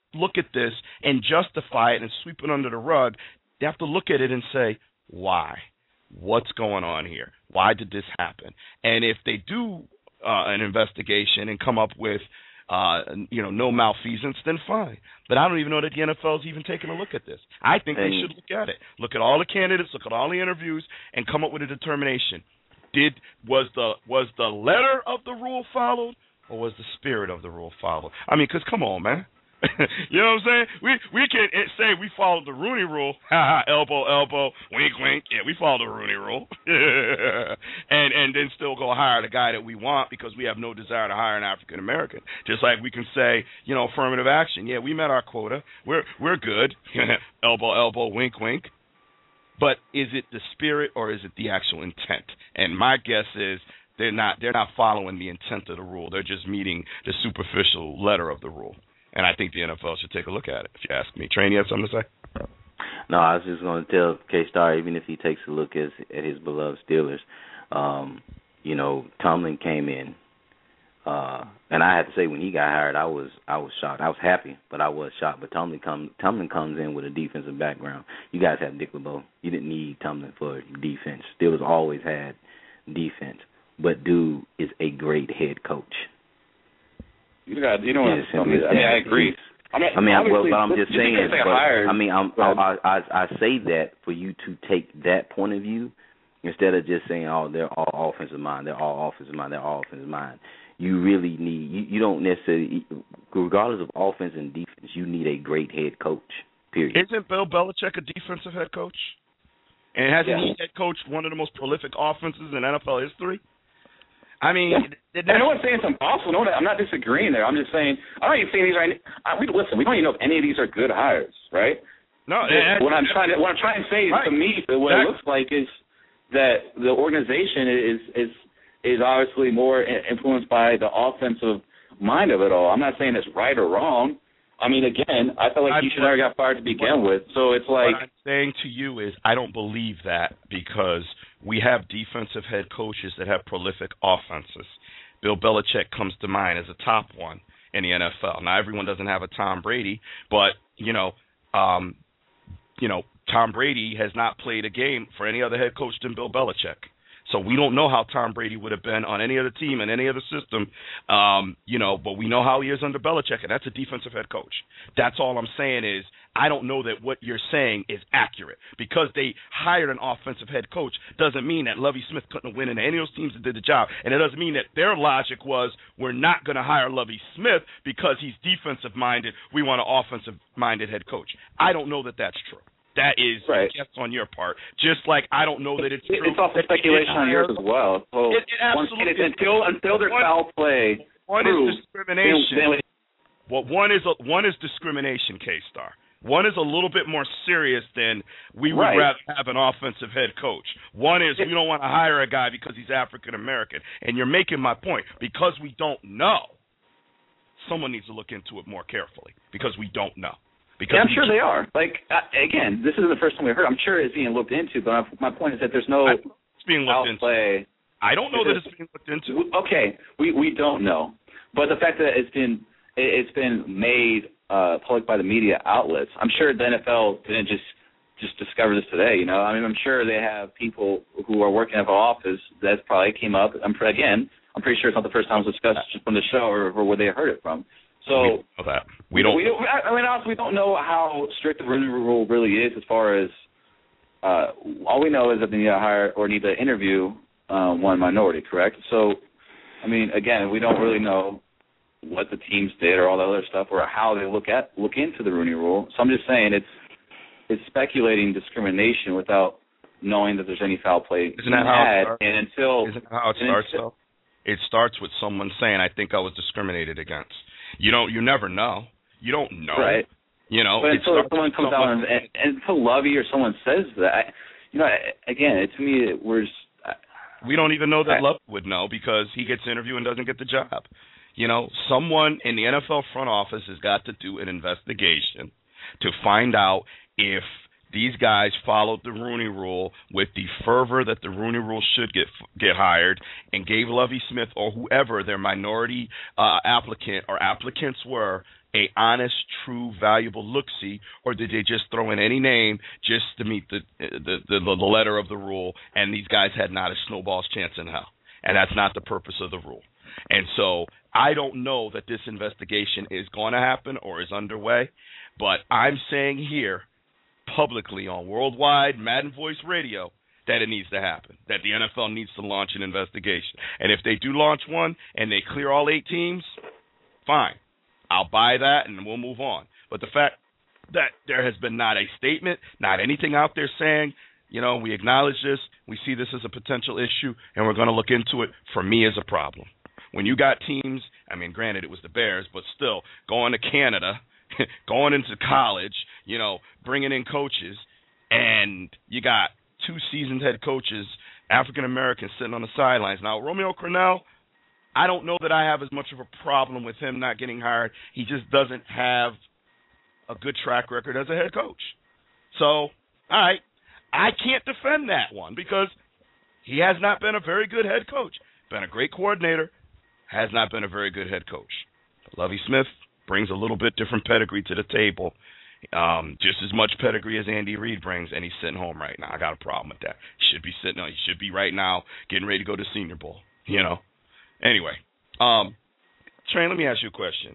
look at this and justify it and sweep it under the rug. They have to look at it and say, why? What's going on here? Why did this happen? And if they do an investigation and come up with no malfeasance, then fine. But I don't even know that the NFL is even taking a look at this. I think they should look at it. Look at all the candidates, look at all the interviews, and come up with a determination. Was the letter of the rule followed, or was the spirit of the rule followed? I mean, because come on, man. You know what I'm saying? We can't say we followed the Rooney Rule. Elbow, wink, wink. Yeah, we followed the Rooney Rule. and then still go hire the guy that we want because we have no desire to hire an African American. Just like we can say, affirmative action. Yeah, we met our quota. We're good. Elbow, wink, wink. But is it the spirit or is it the actual intent? And my guess is they're not following the intent of the rule. They're just meeting the superficial letter of the rule. And I think the NFL should take a look at it, if you ask me. Train, you have something to say? No, I was just going to tell K-Star, even if he takes a look at his beloved Steelers, Tomlin came in, and I had to say when he got hired, I was shocked. I was happy, but I was shocked. But Tomlin comes in with a defensive background. You guys have Dick LeBeau. You didn't need Tomlin for defense. Steelers always had defense, but dude is a great head coach. You don't have to tell me that. I mean, I agree. I'm just saying. I say that for you to take that point of view instead of just saying, "Oh, they're all offensive mind. They're all offensive mind. They're all offensive mind." You really need. You don't necessarily, regardless of offense and defense, you need a great head coach. Period. Isn't Bill Belichick a defensive head coach? And hasn't he head coached one of the most prolific offenses in NFL history? I mean, no one's saying it's impossible. No, I'm not disagreeing there. I'm just saying I don't even think these are. Listen, we don't even know if any of these are good hires, right? No. What I'm trying to say is, to me, what it looks like is that the organization is obviously more influenced by the offensive mind of it all. I'm not saying it's right or wrong. I mean, again, I felt like he should never got fired to begin with. So it's like what I'm saying to you is I don't believe that because we have defensive head coaches that have prolific offenses. Bill Belichick comes to mind as a top one in the NFL. Now, everyone doesn't have a Tom Brady, but Tom Brady has not played a game for any other head coach than Bill Belichick. So we don't know how Tom Brady would have been on any other team in any other system, but we know how he is under Belichick, and that's a defensive head coach. That's all I'm saying is I don't know that what you're saying is accurate. Because they hired an offensive head coach doesn't mean that Lovie Smith couldn't win in any of those teams that did the job, and it doesn't mean that their logic was we're not going to hire Lovie Smith because he's defensive-minded. We want an offensive-minded head coach. I don't know that that's true. That is a guess on your part. Just like I don't know that it's true. It's also speculation on yours as well. So it absolutely is. Until there's foul play. One is discrimination. One is discrimination, K-Star. One is a little bit more serious than we would rather have an offensive head coach. One is we don't want to hire a guy because he's African American. And you're making my point. Because we don't know, someone needs to look into it more carefully because we don't know. I'm sure they are. Again, this isn't the first time we heard. I'm sure it's being looked into, but my point is that there's no outplay. I don't know that it's being looked into. Okay, we don't know, but the fact that it's been made public by the media outlets, I'm sure the NFL didn't just discover this today. I mean, I'm sure they have people who are working at the office that probably came up. I'm pretty sure it's not the first time it was discussed from the show or where they heard it from. So we don't. I mean, honestly, we don't know how strict the Rooney Rule really is as far as all we know is that they need to hire or need to interview one minority, correct? So, I mean, again, we don't really know what the teams did or all that other stuff or how they look into the Rooney Rule. So I'm just saying it's speculating discrimination without knowing that there's any foul play. Isn't that how it starts? Isn't that how it starts, though? It starts with someone saying, "I think I was discriminated against." You never know. You don't know. Right. But until someone comes out and until Lovey or someone says that, again, to me, we don't even know that Lovey would know because he gets interviewed and doesn't get the job. Someone in the NFL front office has got to do an investigation to find out if these guys followed the Rooney Rule with the fervor that the Rooney Rule should get hired and gave Lovie Smith or whoever their minority applicant or applicants were a honest, true, valuable look-see, or did they just throw in any name just to meet the letter of the rule, and these guys had not a snowball's chance in hell? And that's not the purpose of the rule. And so I don't know that this investigation is going to happen or is underway, but I'm saying here publicly on Worldwide Madden Voice Radio that it needs to happen, that the NFL needs to launch an investigation. And if they do launch one and they clear all 8 teams, fine. I'll buy that and we'll move on. But the fact that there has been not a statement, not anything out there saying, we acknowledge this, we see this as a potential issue, and we're going to look into it, for me is a problem. When you got teams, granted it was the Bears, but still, going to Canada, going into college, bringing in coaches, and you got 2 seasoned head coaches, African-Americans, sitting on the sidelines. Now, Romeo Crennel, I don't know that I have as much of a problem with him not getting hired. He just doesn't have a good track record as a head coach. So, all right, I can't defend that one because he has not been a very good head coach. Been a great coordinator, has not been a very good head coach. Lovie Smith brings a little bit different pedigree to the table, just as much pedigree as Andy Reid brings, and he's sitting home right now. I got a problem with that. He should be right now getting ready to go to Senior Bowl, Anyway, Train, let me ask you a question.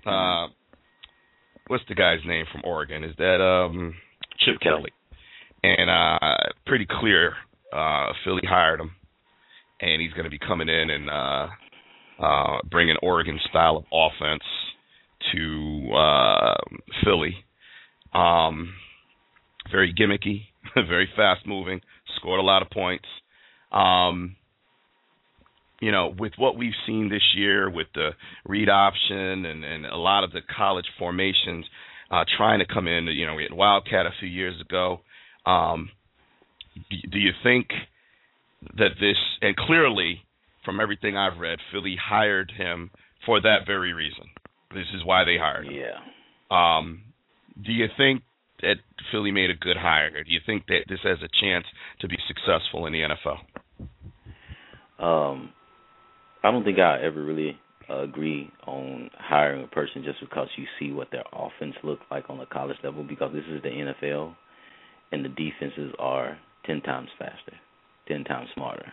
What's the guy's name from Oregon? Is that Chip Kelly? And pretty clear Philly hired him, and he's going to be coming in and bringing Oregon style of offense to Philly. Very gimmicky, very fast-moving, scored a lot of points. With what we've seen this year with the read option and a lot of the college formations trying to come in, we had Wildcat a few years ago. Do you think that this, and clearly from everything I've read, Philly hired him for that very reason. This is why they hired him. Yeah. Do you think that Philly made a good hire? Do you think that this has a chance to be successful in the NFL? I don't think I ever really agree on hiring a person just because you see what their offense looks like on the college level, because this is the NFL, and the defenses are 10 times faster, 10 times smarter,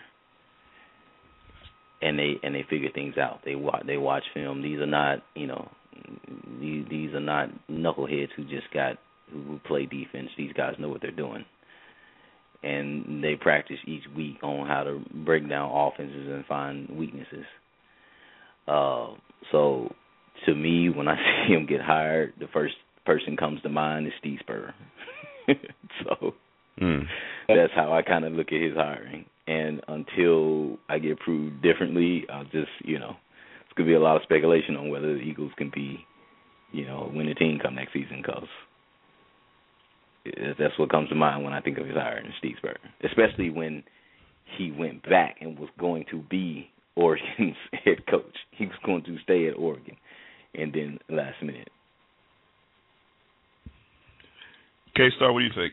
and they figure things out. They watch film. These are not these are not knuckleheads who play defense. These guys know what they're doing, and they practice each week on how to break down offenses and find weaknesses. So to me, when I see him get hired, the first person comes to mind is Steve Spurrier. So that's how I kind of look at his hiring. And until I get proved differently, I'll just, it's going to be a lot of speculation on whether the Eagles can be, win the team come next season, because that's what comes to mind when I think of his hiring, Steve Spurrier, especially when he went back and was going to be Oregon's head coach. He was going to stay at Oregon, and then last minute. K-Star, what do you think?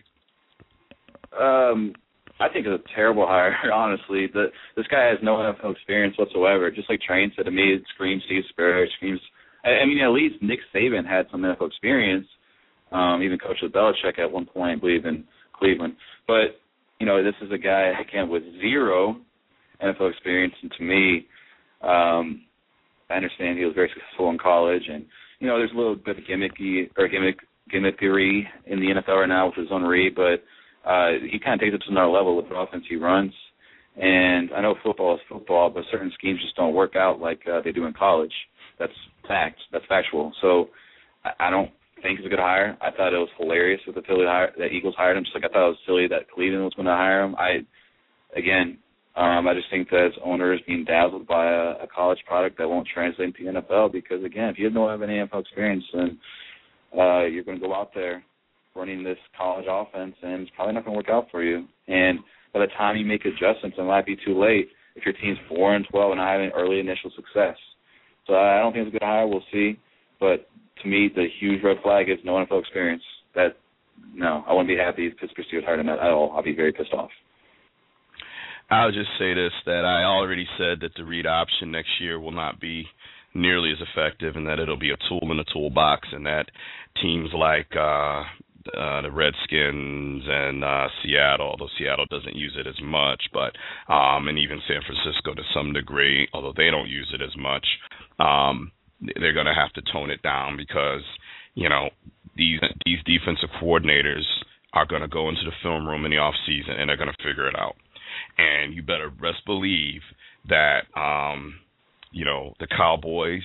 I think it's a terrible hire, honestly. This guy has no NFL experience whatsoever. Just like Train said to me, it screams Steve Spurrier. At least Nick Saban had some NFL experience. Even coached with Belichick at one point, I believe, in Cleveland. But, this is a guy, again, with zero NFL experience. And to me, I understand he was very successful in college. And, there's a little bit of gimmickery in the NFL right now with his own read. But he kind of takes it to another level with the offense he runs. And I know football is football, but certain schemes just don't work out like they do in college. That's fact. That's factual. So I don't think it's a good hire. I thought it was hilarious with the Philly hire that Eagles hired him. Just like I thought it was silly that Cleveland was going to hire him. I just think that his owner is being dazzled by a college product that won't translate into the NFL. Because again, if you don't have any NFL experience, then you're going to go out there running this college offense, and it's probably not going to work out for you. And by the time you make adjustments, it might be too late if your team's 4-12 and not having early initial success. So I don't think it's a good hire. We'll see. But to me, the huge red flag is no NFL experience. No, I wouldn't be happy if Pittsburgh Steelers hired him at all. I'll be very pissed off. I'll just say this, that I already said that the read option next year will not be nearly as effective, and that it'll be a tool in the toolbox, and that teams like the Redskins and Seattle, although Seattle doesn't use it as much, but and even San Francisco to some degree, although they don't use it as much, they're going to have to tone it down because, you know, these defensive coordinators are going to go into the film room in the off season and they're going to figure it out. And you better best believe that, you know, the Cowboys,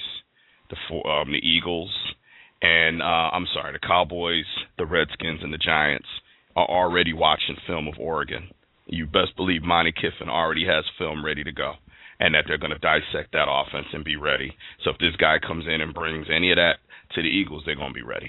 the Eagles, and the Cowboys, the Redskins, and the Giants are already watching film of Oregon. You best believe Monty Kiffin already has film ready to go, and that they're going to dissect that offense and be ready. So if this guy comes in and brings any of that to the Eagles, they're going to be ready.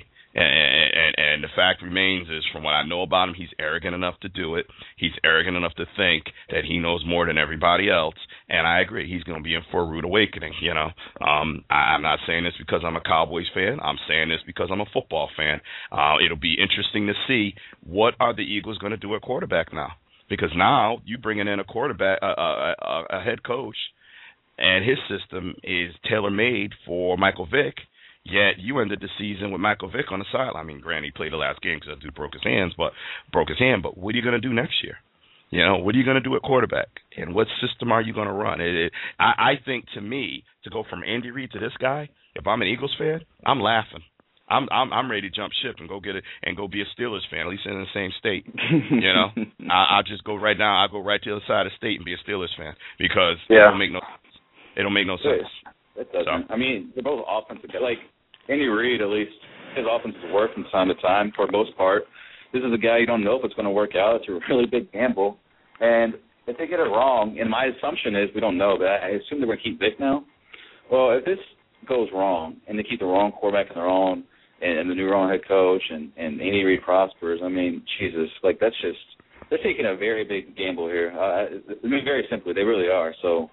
And the fact remains is, from what I know about him, he's arrogant enough to do it. He's arrogant enough to think that he knows more than everybody else. And I agree, he's going to be in for a rude awakening. You know, I'm not saying this because I'm a Cowboys fan. I'm saying this because I'm a football fan. It'll be interesting to see what are the Eagles going to do at quarterback now, because now you bringing in a quarterback, a head coach, and his system is tailor-made for Michael Vick. Yet you ended the season with Michael Vick on the sideline. I mean, granted, he played the last game because that dude broke his hand. But what are you going to do next year? You know, what are you going to do at quarterback? And what system are you going to run? I think, to me, to go from Andy Reid to this guy, if I'm an Eagles fan, I'm laughing. I'm ready to jump ship and go get it and go be a Steelers fan, at least in the same state. You know, I'll just go right now. I'll go right to the other side of the state and be a Steelers fan because it don't make no sense. It don't make no sense. It doesn't. So. I mean, they're both offensive. Like Andy Reid, at least his offenses work from time to time for the most part. This is a guy you don't know if it's going to work out. It's a really big gamble. And if they get it wrong, and my assumption is we don't know, but I assume they're going to keep Vic now. Well, if this goes wrong and they keep the wrong quarterback in their own and the new wrong head coach and Andy Reid prospers, I mean, Jesus, like they're taking a very big gamble here. I mean, very simply, they really are. So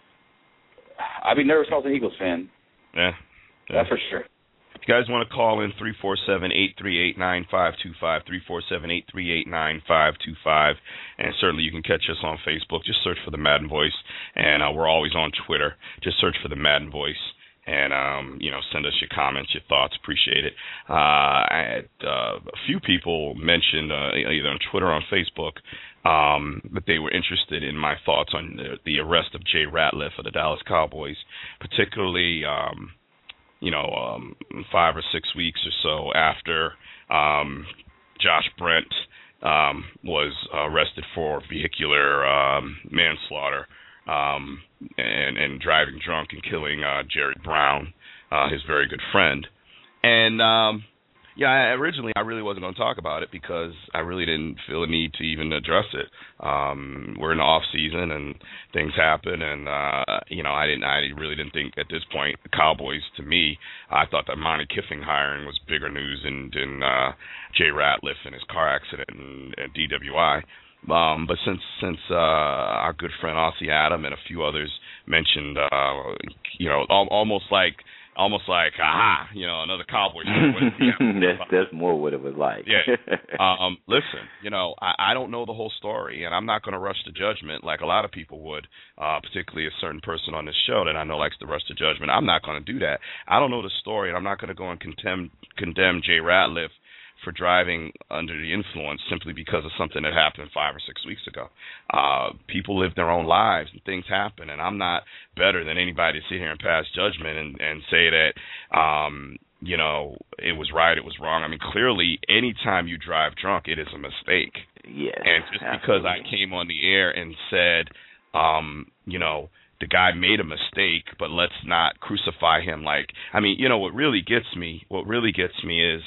I'd be nervous if I was an Eagles fan. Yeah. That's for sure. If you guys want to call in, 347-838-9525, 347-838-9525, and certainly you can catch us on Facebook. Just search for the Madden Voice, and we're always on Twitter. Just search for the Madden Voice, and you know, send us your comments, your thoughts. Appreciate it. I had a few people mentioned either on Twitter or on Facebook that they were interested in my thoughts on the arrest of Jay Ratliff of the Dallas Cowboys, particularly 5 or 6 weeks or so after Josh Brent was arrested for vehicular manslaughter and driving drunk and killing Jerry Brown, his very good friend. And originally I really wasn't going to talk about it because I really didn't feel a need to even address it. We're in the off season and things happen, and I really didn't think at this point the Cowboys. To me, I thought that Monty Kiffin hiring was bigger news than Jay Ratliff and his car accident and DWI. But since our good friend Aussie Adam and a few others mentioned, almost like another Cowboys. That's more what it was like. Yeah. Listen, I don't know the whole story, and I'm not going to rush to judgment like a lot of people would, particularly a certain person on this show that I know likes to rush to judgment. I'm not going to do that. I don't know the story, and I'm not going to go and condemn Jay Ratliff for driving under the influence simply because of something that happened 5 or 6 weeks ago. People live their own lives and things happen, and I'm not better than anybody to sit here and pass judgment and say that, it was right, it was wrong. I mean, clearly, anytime you drive drunk, it is a mistake. Yes. And just because I came on the air and said, the guy made a mistake, but let's not crucify him what really gets me is,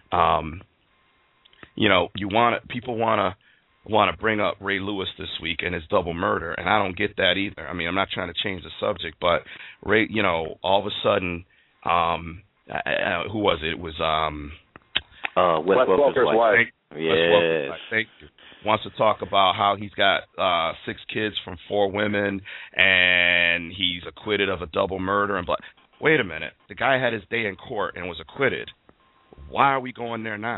people want to bring up Ray Lewis this week and his double murder, and I don't get that either. I mean, I'm not trying to change the subject, but Ray, all of a sudden, who was it? It was Wes Welker's wife. Yes. Thank you. Wants to talk about how he's got 6 kids from 4 women, and he's acquitted of a double murder. And wait a minute, the guy had his day in court and was acquitted. Why are we going there now?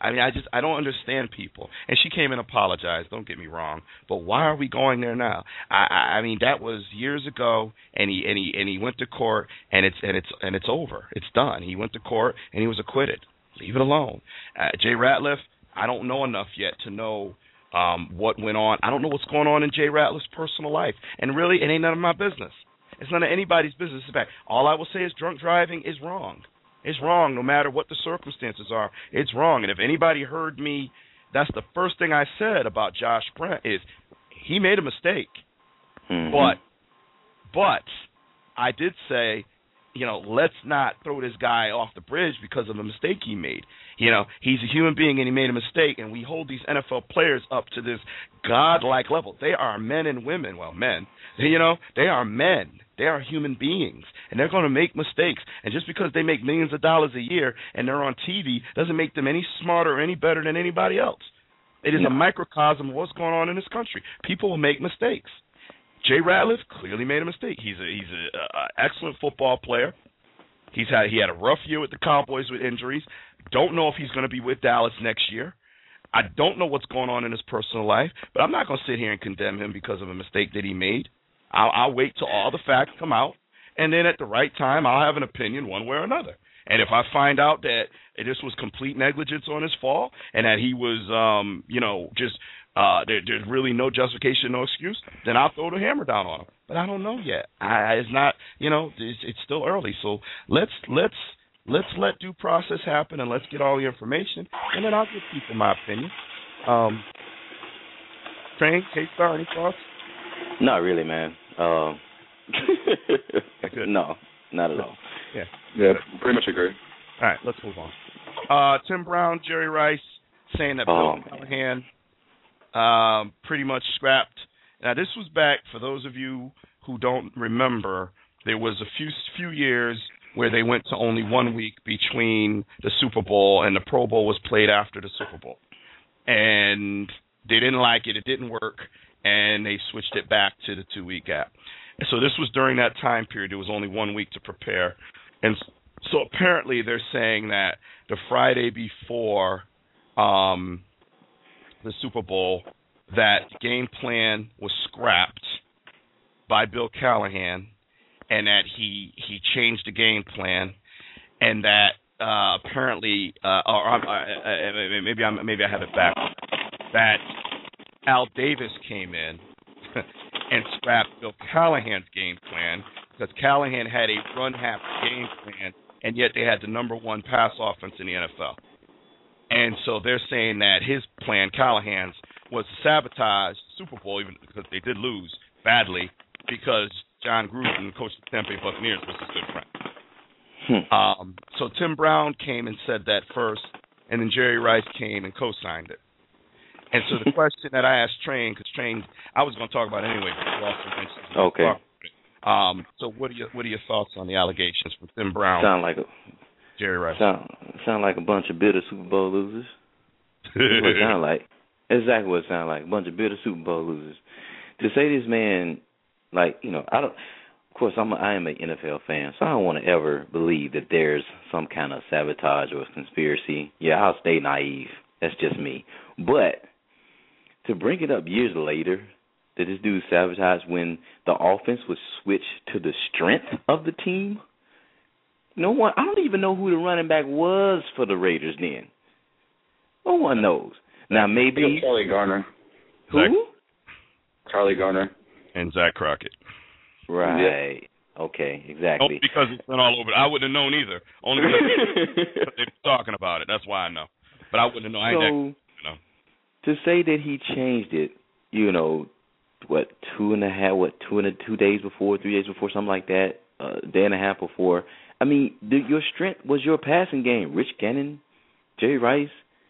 I mean, I don't understand people. And she came and apologized. Don't get me wrong, but why are we going there now? I mean, that was years ago, and he went to court, and it's over. It's done. He went to court and he was acquitted. Leave it alone. Jay Ratliff, I don't know enough yet to know what went on. I don't know what's going on in Jay Ratliff's personal life, and really, it ain't none of my business. It's none of anybody's business. In fact, all I will say is drunk driving is wrong. It's wrong no matter what the circumstances are. It's wrong. And if anybody heard me, that's the first thing I said about Josh Brent is he made a mistake. Mm-hmm. But I did say, let's not throw this guy off the bridge because of a mistake he made. He's a human being and he made a mistake, and we hold these NFL players up to this godlike level. They are men and women. Well, men. They are men. They are human beings, and they're going to make mistakes. And just because they make millions of dollars a year and they're on TV doesn't make them any smarter or any better than anybody else. It is a microcosm of what's going on in this country. People will make mistakes. Jay Ratliff clearly made a mistake. He's an excellent football player. He had a rough year with the Cowboys with injuries. Don't know if he's going to be with Dallas next year. I don't know what's going on in his personal life, but I'm not going to sit here and condemn him because of a mistake that he made. I'll wait till all the facts come out, and then at the right time, I'll have an opinion one way or another. And if I find out that this was complete negligence on his fall and that he was, there's really no justification, no excuse, then I'll throw the hammer down on him. But I don't know yet. It's not, it's still early. So let's let due process happen and let's get all the information, and then I'll give people my opinion. Train, K-Star, any thoughts? Not really, man. Good. No, not at all. Yeah, pretty much agree. All right, let's move on. Tim Brown, Jerry Rice, saying that Bill Callahan pretty much scrapped. Now, this was back, for those of you who don't remember, there was a few years where they went to only 1 week between the Super Bowl, and the Pro Bowl was played after the Super Bowl. And they didn't like it. It didn't work, and they switched it back to the 2-week gap. And so this was during that time period. There was only 1 week to prepare. And so apparently they're saying that the Friday before the Super Bowl, that game plan was scrapped by Bill Callahan, and that he changed the game plan, and that apparently, maybe I have it back, that Al Davis came in and scrapped Bill Callahan's game plan because Callahan had a run-happy game plan, and yet they had the number one pass offense in the NFL. And so they're saying that his plan, Callahan's, was to sabotage the Super Bowl, even because they did lose badly, because John Gruden, coach of the Tampa Bay Buccaneers, was his good friend. So Tim Brown came and said that first, and then Jerry Rice came and co-signed it. And so the question that I asked Train, because Train, I was going to talk about it anyway, but you also mentioned. Okay. So what are your thoughts on the allegations from Tim Brown? Jerry Rice. Sound like a bunch of bitter Super Bowl losers. That's what it sound like. Exactly what it sound like. A bunch of bitter Super Bowl losers. To say this man, I don't. Of course, I am an NFL fan, so I don't want to ever believe that there's some kind of sabotage or conspiracy. Yeah, I'll stay naive. That's just me. But to bring it up years later, that this dude sabotaged when the offense was switched to the strength of the team. No one. I don't even know who the running back was for the Raiders then. No one knows. Now maybe Charlie Garner. Who? Charlie Garner and Zach Crockett. Right. Yeah. Okay. Exactly. Only because it's been all over. I wouldn't have known either. Only because they're talking about it. That's why I know. But I wouldn't have known. To say that he changed it, 2 days before, 3 days before, something like that, a day and a half before. I mean, your strength was your passing game. Rich Gannon, Jerry Rice,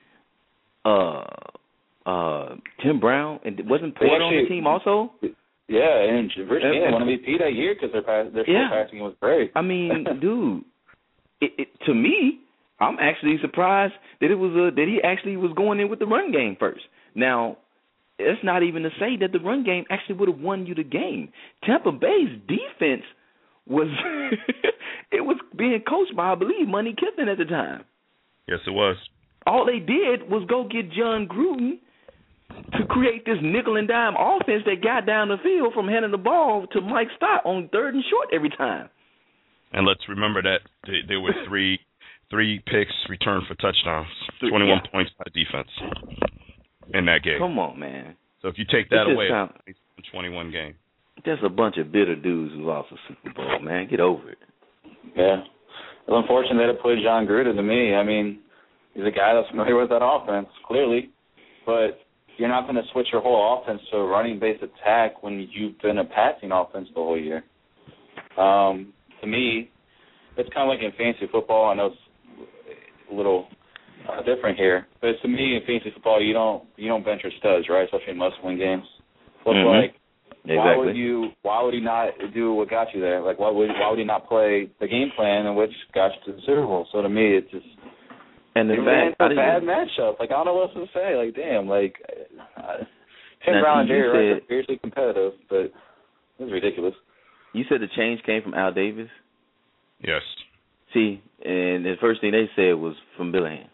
Tim Brown, and wasn't Porter on the team also? Yeah, and Rich Gannon won MVP that year because their passing game was great. I mean, dude, to me, I'm actually surprised that that he actually was going in with the run game first. Now, it's not even to say that the run game actually would have won you the game. Tampa Bay's defense was it was being coached by, I believe, Money Kiffin at the time. Yes, it was. all they did was go get John Gruden to create this nickel and dime offense that got down the field from handing the ball to Mike Stott on 3rd and short every time. And let's remember that there were three picks returned for touchdowns, 21 points by defense in that game. Come on, man. So if you take that away, it's a 21 game. Just a bunch of bitter dudes who lost the Super Bowl, man. Get over it. Yeah. It's unfortunate that it put John Gruden to me. I mean, he's a guy that's familiar with that offense, clearly. But you're not going to switch your whole offense to a running-based attack when you've been a passing offense the whole year. To me, it's kind of like in fantasy football. I know it's a little different here, but to me, in fantasy football, you don't bench your studs, right? Especially in must-win games. So it's like, exactly. Why would he not do what got you there? Like, why would he not play the game plan in which got you to the Super Bowl? So to me, it's just it's a bad matchup. Like, I don't know what else to say. Like, damn, like Tim Brown and Jerry Rice are fiercely competitive, but it was ridiculous. You said the change came from Al Davis? Yes. See, and the first thing they said was from Callahan,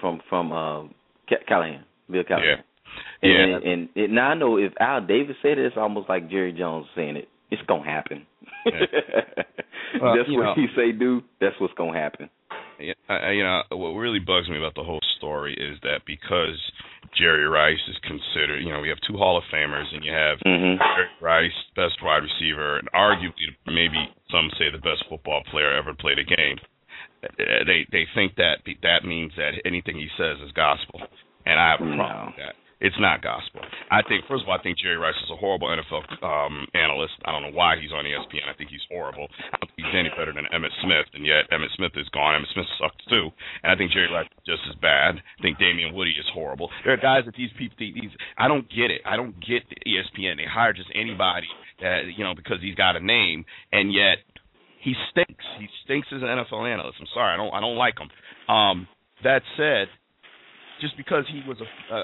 Bill Callahan. Yeah. And now I know if Al Davis said it, it's almost like Jerry Jones saying it. It's going to happen. Yeah. That's what he say, do. That's what's going to happen. Yeah, what really bugs me about the whole story is that because Jerry Rice is considered, we have 2 Hall of Famers, and you have Jerry Rice, best wide receiver, and arguably maybe some say the best football player ever played a game. They think that means that anything he says is gospel, and I have a problem with that. It's not gospel. I think, first of all, I think Jerry Rice is a horrible NFL analyst. I don't know why he's on ESPN. I think he's horrible. I don't think he's any better than Emmitt Smith, and yet Emmitt Smith is gone. Emmitt Smith sucks too, and I think Jerry Rice is just as bad. I think Damian Woody is horrible. There are guys that these people, I don't get it. I don't get the ESPN. They hire just anybody that because he's got a name, and yet he stinks. He stinks as an NFL analyst. I'm sorry. I don't like him. That said, just because he was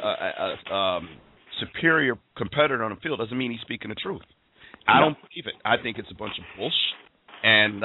a superior competitor on the field doesn't mean he's speaking the truth. I don't believe it. I think it's a bunch of bullshit. And,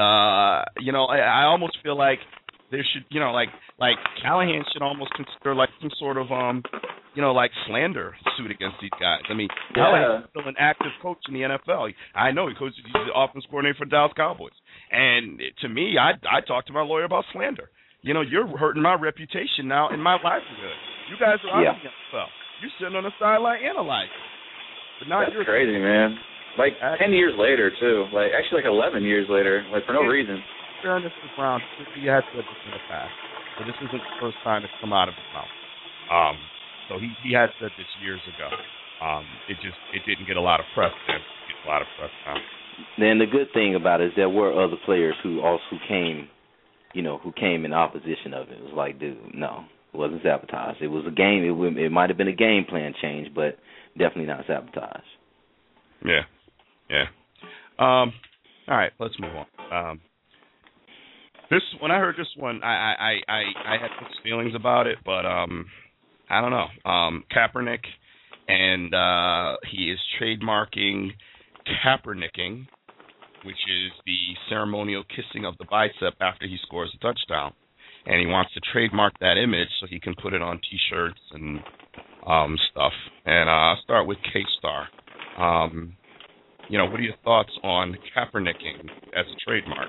I almost feel like there should, like Callahan should almost consider like some sort of, like slander suit against these guys. I mean, Callahan's still an active coach in the NFL. I know he's the offense coordinator for the Dallas Cowboys. And to me, I talked to my lawyer about slander. You're hurting my reputation now in my livelihood. You guys are out of the NFL. You're sitting on the sideline analyzing. But now That's crazy, man. Like 10 years later, too. Like, actually, like 11 years later. Like, for no reason. Fairness to Brown, he has said this in the past. But this isn't the first time it's come out of his mouth. So he had said this years ago. It didn't get a lot of press then. It gets a lot of press now. Then the good thing about it is there were other players who came in opposition of it. It was like, dude, no, it wasn't sabotage. It was a game. It might have been a game plan change, but definitely not sabotage. Yeah. All right, let's move on. When I heard this one, I had mixed feelings about it, but I don't know. Kaepernick, and he is trademarking Kaepernicking, which is the ceremonial kissing of the bicep after he scores a touchdown. And he wants to trademark that image so he can put it on T-shirts and stuff. And I'll start with K-Star. What are your thoughts on Kaepernicking as a trademark?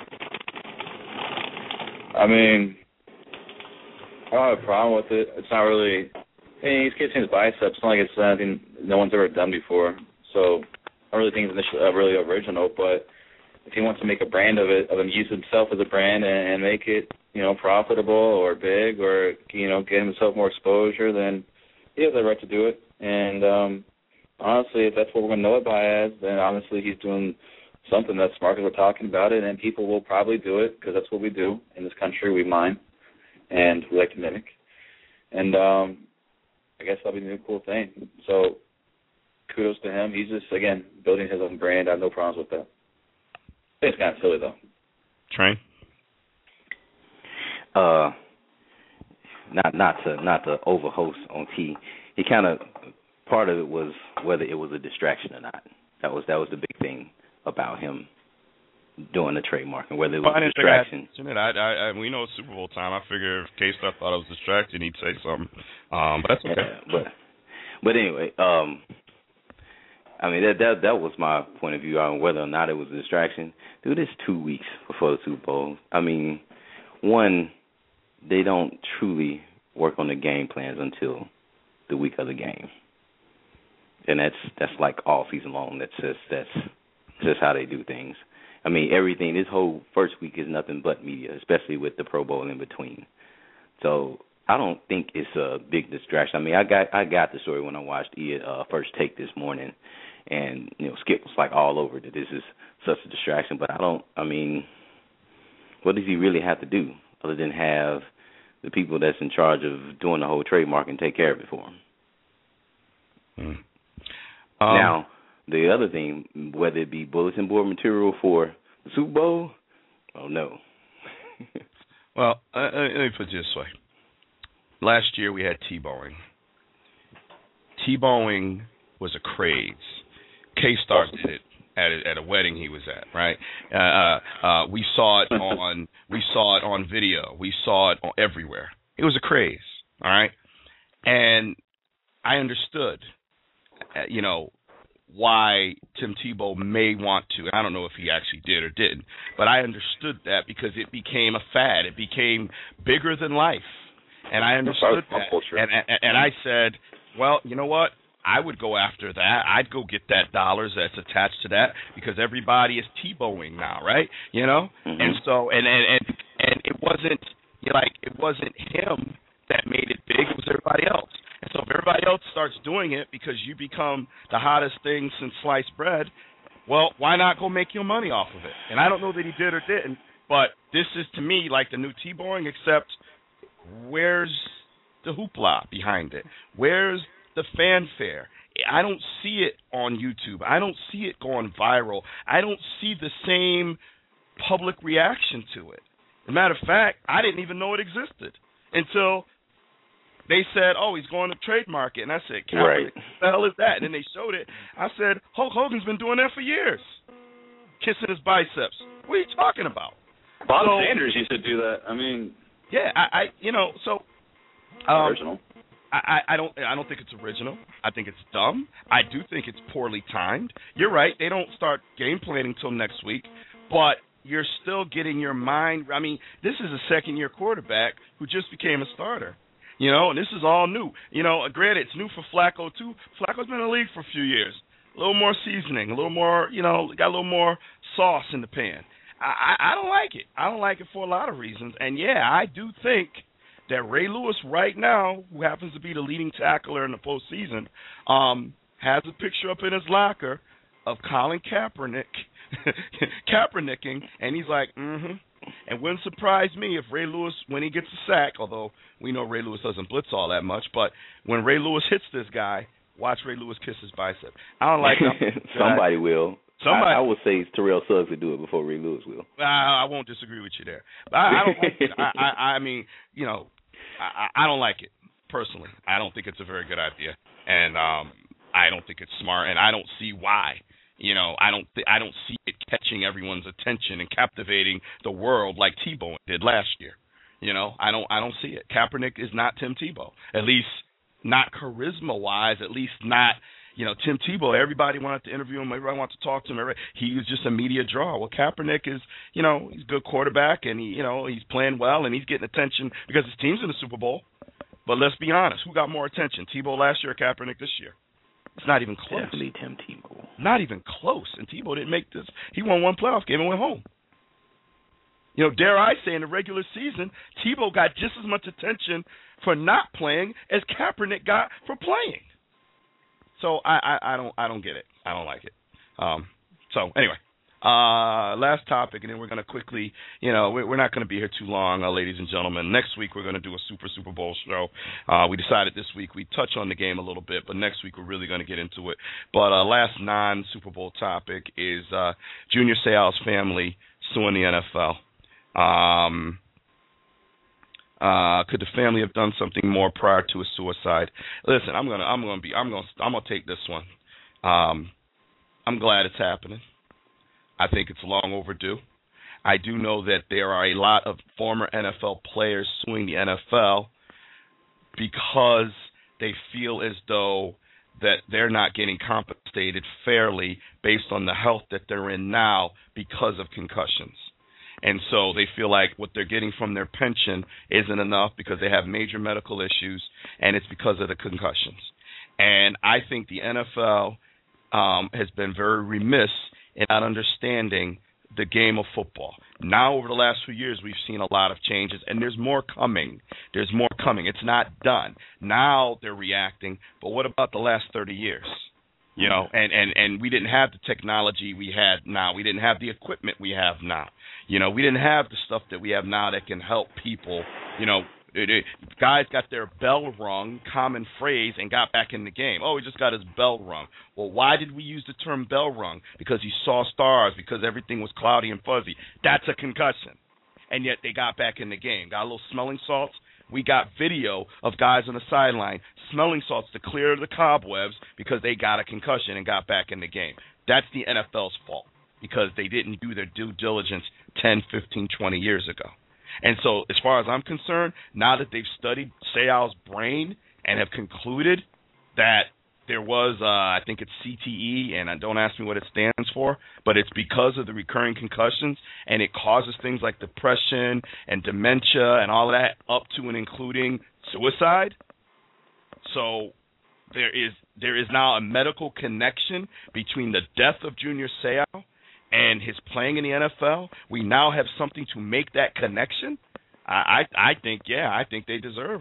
I mean, I don't have a problem with it. It's not really... he's kissing his biceps. It's not like it's something no one's ever done before. So I don't really think it's really original, but if he wants to make a brand of it, of him use himself as a brand and make it, profitable or big or, get himself more exposure, then he has the right to do it. And honestly, if that's what we're going to know it by as, then honestly he's doing something that's smart because we're talking about it, and people will probably do it because that's what we do in this country. We mime, and we like to mimic. And I guess that'll be the new cool thing. So kudos to him. He's just, again, building his own brand. I have no problems with that. It's kind of silly, though. Train? Not to overhost on T. He kind of, part of it was whether it was a distraction or not. That was the big thing about him doing the trademarking, whether it was a distraction. We know it's Super Bowl time. I figure if K-Star thought it was distracting, he'd say something. But that's okay. Yeah, but anyway, I mean, that was my point of view on whether or not it was a distraction. Dude, it's 2 weeks before the Super Bowl. I mean, one, they don't truly work on the game plans until the week of the game. And that's like all season long. That's just how they do things. I mean, everything, this whole first week is nothing but media, especially with the Pro Bowl in between. So I don't think it's a big distraction. I mean, I got the story when I watched First Take this morning, and Skip was like all over that this is such a distraction. But I mean, what does he really have to do other than have the people that's in charge of doing the whole trademark and take care of it for him? Now, the other thing, whether it be bulletin board material for the Super Bowl, oh no. Well, let me put it this way. Last year we had Tebowing. Tebowing was a craze. K-Star did it at a wedding he was at, right? We saw it on video. We saw it everywhere. It was a craze, all right? And I understood, why Tim Tebow may want to. And I don't know if he actually did or didn't, but I understood that because it became a fad. It became bigger than life. And I understood that. And I said, well, you know what? I would go after that. I'd go get that dollars that's attached to that because everybody is Tebowing now, right? Mm-hmm. And so and it wasn't it wasn't him that made it big. It was everybody else. And so if everybody else starts doing it because you become the hottest thing since sliced bread, well, why not go make your money off of it? And I don't know that he did or didn't, but this is to me like the new Tebowing, except where's the hoopla behind it? Where's the fanfare? I don't see it on YouTube. I don't see it going viral. I don't see the same public reaction to it. As a matter of fact, I didn't even know it existed until they said, oh, he's going to trademark it. And I said, right. What the hell is that? And then they showed it. I said, Hulk Hogan's been doing that for years, kissing his biceps. What are you talking about? Bob Sanders used to do that. I mean, yeah, original. I don't think it's original. I think it's dumb. I do think it's poorly timed. You're right. They don't start game planning till next week, but you're still getting your mind. I mean, this is a second-year quarterback who just became a starter. And this is all new. Granted, it's new for Flacco, too. Flacco's been in the league for a few years. A little more seasoning, a little more, got a little more sauce in the pan. I don't like it. I don't like it for a lot of reasons. And, yeah, I do think that Ray Lewis right now, who happens to be the leading tackler in the postseason, has a picture up in his locker of Colin Kaepernick, Kaepernicking, and he's like, mm-hmm. And wouldn't surprise me if Ray Lewis, when he gets a sack, although we know Ray Lewis doesn't blitz all that much, but when Ray Lewis hits this guy, watch Ray Lewis kiss his bicep. I don't like that. Somebody will. I would say Terrell Suggs would do it before Ray Lewis will. I won't disagree with you there. But I don't like it. I mean, I don't like it, personally. I don't think it's a very good idea. And I don't think it's smart, and I don't see why. I don't see it catching everyone's attention and captivating the world like Tebow did last year. I don't see it. Kaepernick is not Tim Tebow, at least not charisma-wise, at least not, Tim Tebow. Everybody wanted to interview him. Everybody wanted to talk to him. He was just a media draw. Well, Kaepernick is, he's a good quarterback, and he's playing well, and he's getting attention because his team's in the Super Bowl. But let's be honest, who got more attention, Tebow last year or Kaepernick this year? It's not even close. Definitely Tim Tebow. Not even close. And Tebow didn't make this. He won one playoff game and went home. Dare I say, in the regular season, Tebow got just as much attention for not playing as Kaepernick got for playing. So I don't get it. I don't like it. So anyway, last topic, and then we're going to quickly, we're not going to be here too long, ladies and gentlemen. Next week we're going to do a Super Bowl show. We decided this week we'd touch on the game a little bit, but next week we're really going to get into it. But last non-Super Bowl topic is Junior Seau's family suing the NFL. Could the family have done something more prior to his suicide? Listen, I'm gonna take this one. I'm glad it's happening. I think it's long overdue. I do know that there are a lot of former NFL players suing the NFL because they feel as though that they're not getting compensated fairly based on the health that they're in now because of concussions. And so they feel like what they're getting from their pension isn't enough because they have major medical issues, and it's because of the concussions. And I think the NFL has been very remiss in not understanding the game of football. Now, over the last few years, we've seen a lot of changes, and there's more coming. There's more coming. It's not done. Now they're reacting, but what about the last 30 years? You know, and we didn't have the technology we had now. We didn't have the equipment we have now. You know, we didn't have the stuff that we have now that can help people. You know, guys got their bell rung, common phrase, and got back in the game. Oh, he just got his bell rung. Well, why did we use the term bell rung? Because he saw stars, because everything was cloudy and fuzzy. That's a concussion. And yet they got back in the game. Got a little smelling salts. We got video of guys on the sideline smelling salts to clear the cobwebs because they got a concussion and got back in the game. That's the NFL's fault because they didn't do their due diligence 10, 15, 20 years ago. And so as far as I'm concerned, now that they've studied Seau's brain and have concluded that there was, I think it's CTE, and don't ask me what it stands for, but it's because of the recurring concussions, and it causes things like depression and dementia and all of that up to and including suicide. So there is now a medical connection between the death of Junior Seau and his playing in the NFL. We now have something to make that connection. I think they deserve.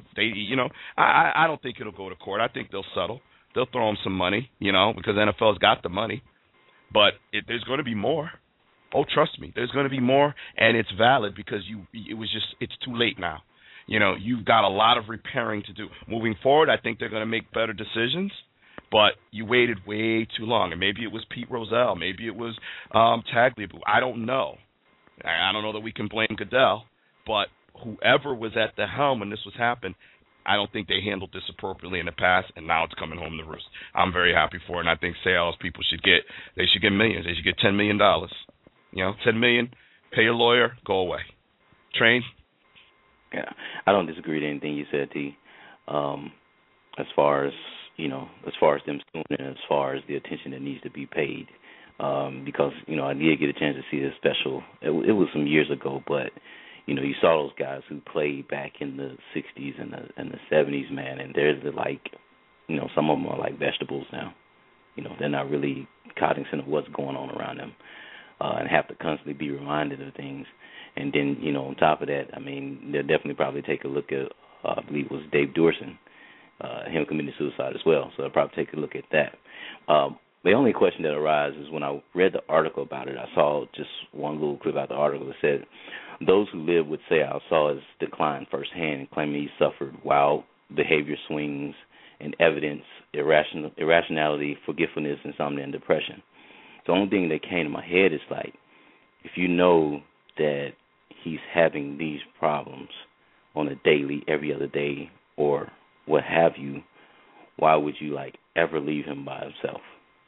I don't think it'll go to court. I think they'll settle. They'll throw him some money, because NFL's got the money. But there's going to be more. Oh, trust me, there's going to be more, and it's valid because it's too late now. You've got a lot of repairing to do. Moving forward, I think they're going to make better decisions. But you waited way too long, and maybe it was Pete Rozelle, maybe it was Tagliabue. I don't know. I don't know that we can blame Goodell, but whoever was at the helm when this was happening, I don't think they handled this appropriately in the past, and now it's coming home to roost. I'm very happy for it, and I think Seau's people should get millions. They should get $10 million. $10 million, pay your lawyer, go away. Train? Yeah, I don't disagree with anything you said, T. As far as them suing and as far as the attention that needs to be paid. Because, I did get a chance to see this special. It was some years ago, but, you saw those guys who played back in the 60s and the 70s, man, and they're some of them are like vegetables now. They're not really cognizant of what's going on around them and have to constantly be reminded of things. And then, on top of that, they'll definitely probably take a look at, I believe it was Dave Dorson, him committing suicide as well. So I'll probably take a look at that. The only question that arises when I read the article about it, I saw just one little clip out the article that said, those who live with Seau saw his decline firsthand, claiming he suffered wild behavior swings and evidence, irrationality, forgetfulness, insomnia, and depression. The only thing that came to my head is like, if you know that he's having these problems on a daily, every other day, or what have you, why would you ever leave him by himself?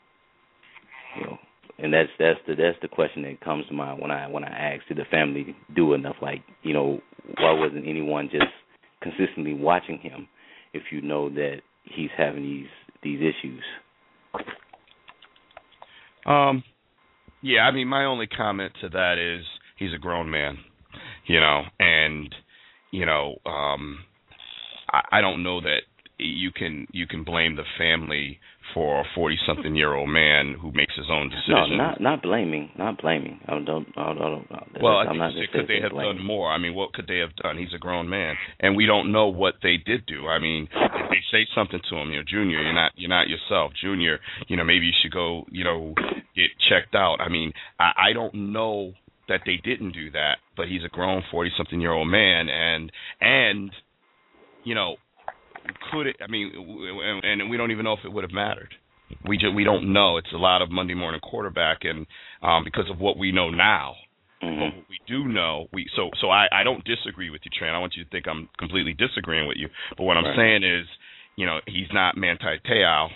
And that's the question that comes to mind when I ask, did the family do enough? Why wasn't anyone just consistently watching him if you know that he's having these issues? Yeah, my only comment to that is he's a grown man, and I don't know that you can blame the family for a 40-something-year-old man who makes his own decisions. No, not blaming. I don't. Well, could they have done more? What could they have done? He's a grown man, and we don't know what they did do. If they say something to him, Junior, you're not yourself. Junior, maybe you should go, get checked out. I don't know that they didn't do that, but he's a grown 40-something-year-old man, and could it? And we don't even know if it would have mattered. We don't know. It's a lot of Monday morning quarterback, and because of what we know now. Mm-hmm. But what we do know, so I don't disagree with you, Trent. I want you to think I'm completely disagreeing with you. But what I'm saying is, he's not Manti Te'o.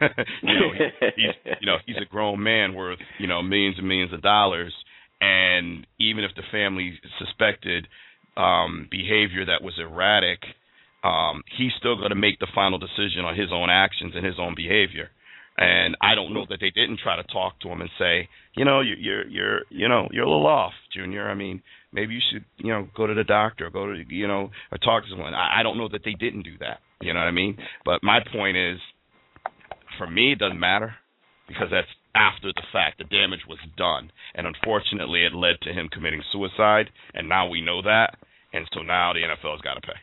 He's a grown man worth, millions and millions of dollars. And even if the family suspected behavior that was erratic, he's still going to make the final decision on his own actions and his own behavior. And I don't know that they didn't try to talk to him and say, you're a little off, Junior. I mean, maybe you should, go to the doctor, or or talk to someone. I don't know that they didn't do that. You know what I mean? But my point is, for me, it doesn't matter, because that's after the fact. The damage was done, and unfortunately, it led to him committing suicide. And now we know that, and so now the NFL's got to pay.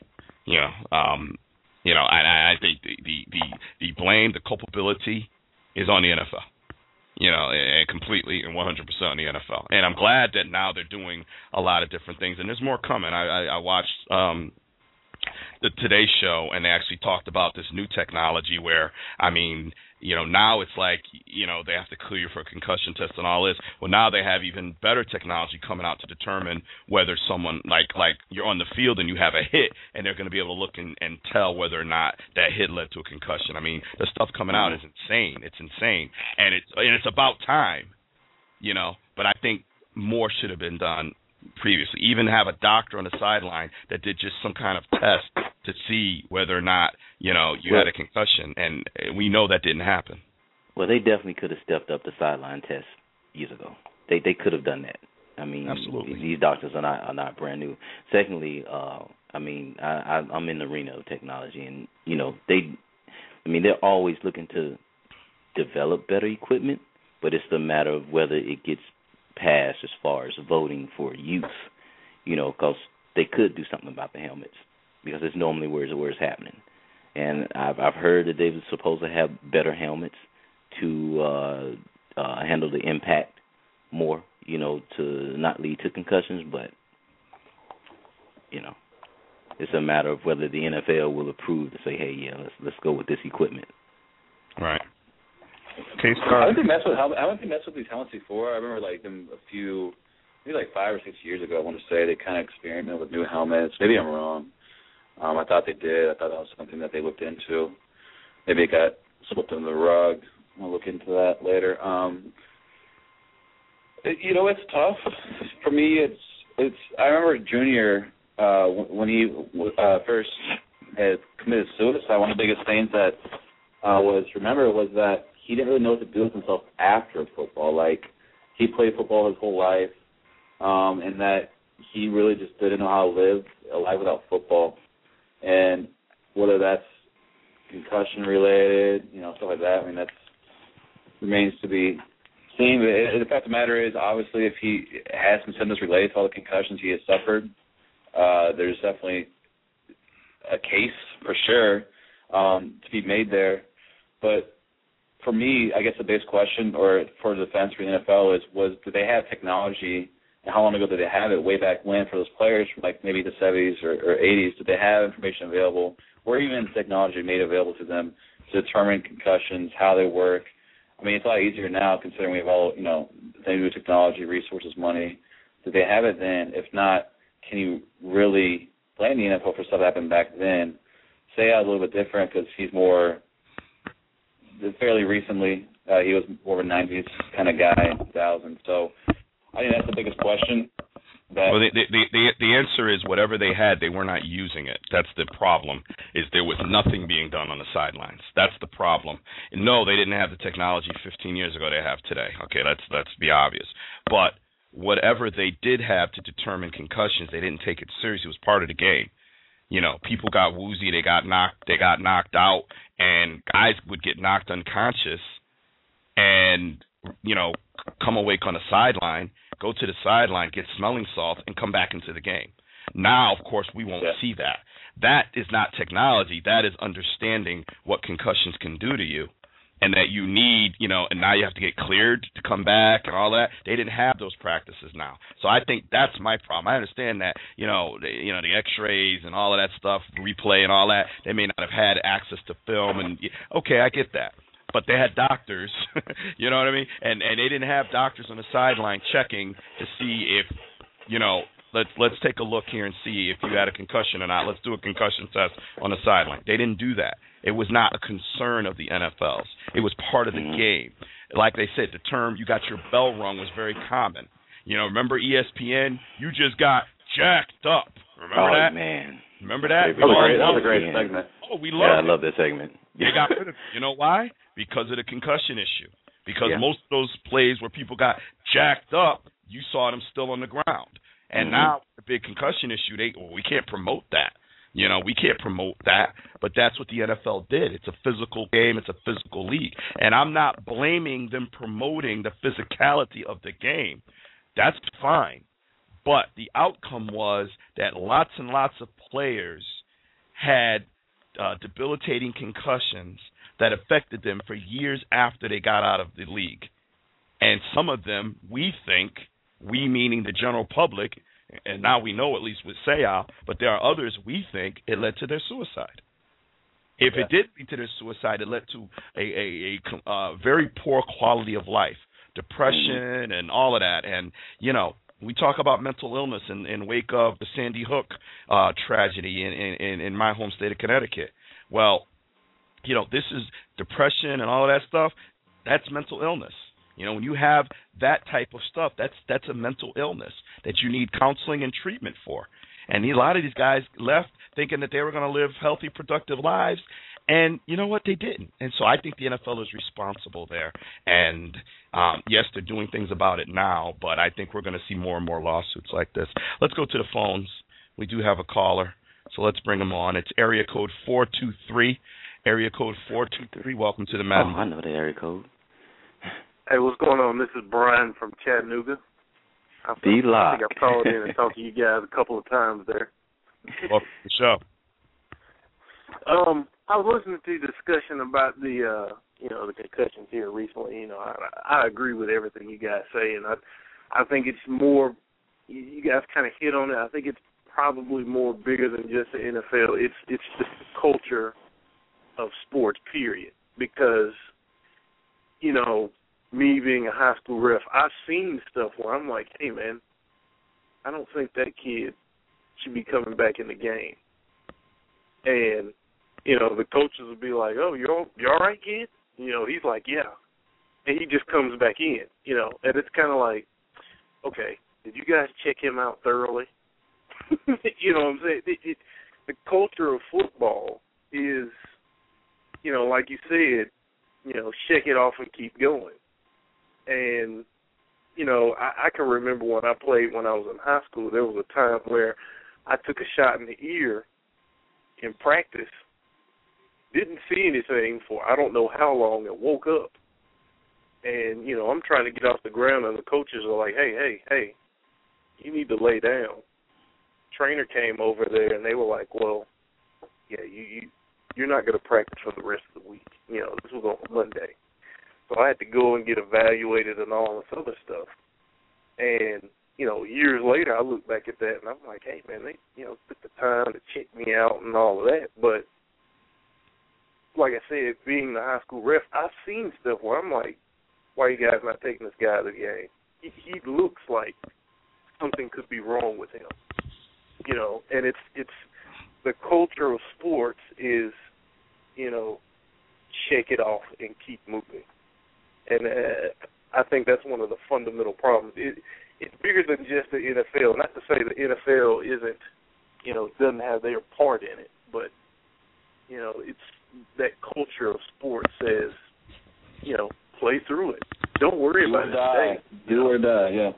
I think the blame, the culpability, is on the NFL. And completely and 100% on the NFL. And I'm glad that now they're doing a lot of different things, and there's more coming. I watched the Today Show, and they actually talked about this new technology where, now it's like, they have to clear you for a concussion test and all this. Well, now they have even better technology coming out to determine whether someone, like you're on the field and you have a hit, and they're going to be able to look and tell whether or not that hit led to a concussion. I mean, the stuff coming out is insane. It's insane. And it's about time, but I think more should have been done previously. Even have a doctor on the sideline that did just some kind of test to see whether or not, you had a concussion, and we know that didn't happen. Well, they definitely could have stepped up the sideline test years ago. They could have done that. I mean, absolutely. These doctors are not brand new. Secondly, I'm in the arena of technology, and they're always looking to develop better equipment, but it's the matter of whether it gets passed as far as voting for use, because they could do something about the helmets, because it's normally where it's happening. And I've heard that they were supposed to have better helmets to handle the impact more, to not lead to concussions, but, it's a matter of whether the NFL will approve to say, hey, yeah, let's go with this equipment. Right. I haven't they messed with these helmets before. I remember them maybe 5 or 6 years ago, I want to say, they kind of experimented with new helmets. Maybe I'm wrong. I thought they did. I thought that was something that they looked into. Maybe it got swept under the rug. I'll look into that later. It's tough. For me, it's. I remember Junior, when he first had committed suicide, one of the biggest things that was that he didn't really know what to do with himself after football. Like, he played football his whole life, and that he really just didn't know how to live a life without football. And whether that's concussion-related, stuff like that, that remains to be seen. But the fact of the matter is, obviously, if he has some symptoms related to all the concussions he has suffered, there's definitely a case for sure to be made there. But for me, I guess the biggest question, or for the defense for the NFL, was did they have technology, and how long ago did they have it, way back when, for those players from maybe the 70s or 80s? Did they have information available, or even technology made available to them to determine concussions, how they work? It's a lot easier now, considering we have all, the new technology, resources, money. Did they have it then? If not, can you really blame the NFL for stuff that happened back then? Say a little bit different, because he's more, fairly recently, he was more of a 90s kind of guy in 2000. So I think that's the biggest question. Well, the answer is whatever they had, they were not using it. That's the problem, is there was nothing being done on the sidelines. That's the problem. And no, they didn't have the technology 15 years ago they have today. Okay, let's be obvious. But whatever they did have to determine concussions, they didn't take it seriously. It was part of the game. People got woozy, they got knocked out, and guys would get knocked unconscious and, come awake on the sideline, go to the sideline, get smelling salts, and come back into the game. Now, of course, we won't see that. That is not technology. That is understanding what concussions can do to you, and that you need, and now you have to get cleared to come back and all that. They didn't have those practices now. So I think that's my problem. I understand that, the x-rays and all of that stuff, replay and all that, they may not have had access to film, and okay, I get that. But they had doctors, you know what I mean? And they didn't have doctors on the sideline checking to see if, let's take a look here and see if you had a concussion or not. Let's do a concussion test on the sideline. They didn't do that. It was not a concern of the NFL's. It was part of the game. Like they said, the term "you got your bell rung" was very common. Remember ESPN? You just got jacked up. Remember that? Man. Remember that? That was a great segment. Oh, we loved it. I love that segment. They got rid of it. You know why? Because of the concussion issue. Because most of those plays where people got jacked up, you saw them still on the ground. And now the big concussion issue, we can't promote that. We can't promote that, but that's what the NFL did. It's a physical game. It's a physical league. And I'm not blaming them promoting the physicality of the game. That's fine. But the outcome was that lots and lots of players had debilitating concussions that affected them for years after they got out of the league. And some of them, we think, we meaning the general public, and now we know at least with Sayal, but there are others we think it led to their suicide. If it did lead to their suicide, it led to a very poor quality of life, depression and all of that. And, we talk about mental illness in wake of the Sandy Hook tragedy in my home state of Connecticut. Well, this is depression and all of that stuff. That's mental illness. When you have that type of stuff, that's a mental illness that you need counseling and treatment for. And a lot of these guys left thinking that they were going to live healthy, productive lives, and you know what? They didn't. And so I think the NFL is responsible there. And, yes, they're doing things about it now, but I think we're going to see more and more lawsuits like this. Let's go to the phones. We do have a caller, so let's bring him on. It's area code 423. Area code 423. Welcome to the Madden. I know the area code. Hey, what's going on? This is Brian from Chattanooga. I think I've called in and talked to you guys a couple of times there. Welcome to the show. I was listening to the discussion about the concussions here recently. I agree with everything you guys say, and I think it's more. You guys kind of hit on it. I think it's probably more bigger than just the NFL. It's just the culture of sports, period. Because me being a high school ref, I've seen stuff where I'm like, hey man, I don't think that kid should be coming back in the game. And the coaches would be like, oh, you all right, kid? He's like, yeah. And he just comes back in, and it's kind of like, okay, did you guys check him out thoroughly? You know what I'm saying? The culture of football is, like you said, shake it off and keep going. And, I can remember when I played when I was in high school, there was a time where I took a shot in the ear in practice, didn't see anything for I don't know how long, and woke up. And, I'm trying to get off the ground, and the coaches are like, hey, you need to lay down. Trainer came over there, and they were like, well, yeah, you're not going to practice for the rest of the week. This was on Monday. So I had to go and get evaluated and all this other stuff. And, years later, I look back at that, and I'm like, hey, man, they, took the time to check me out and all of that. But like I said, being the high school ref, I've seen stuff where I'm like, why are you guys not taking this guy to the game? He looks like something could be wrong with him. And it's the culture of sports is, shake it off and keep moving. And I think that's one of the fundamental problems. It's bigger than just the NFL. Not to say the NFL isn't, doesn't have their part in it, but, it's that culture of sports says, play through it. Don't worry about it. Do or die,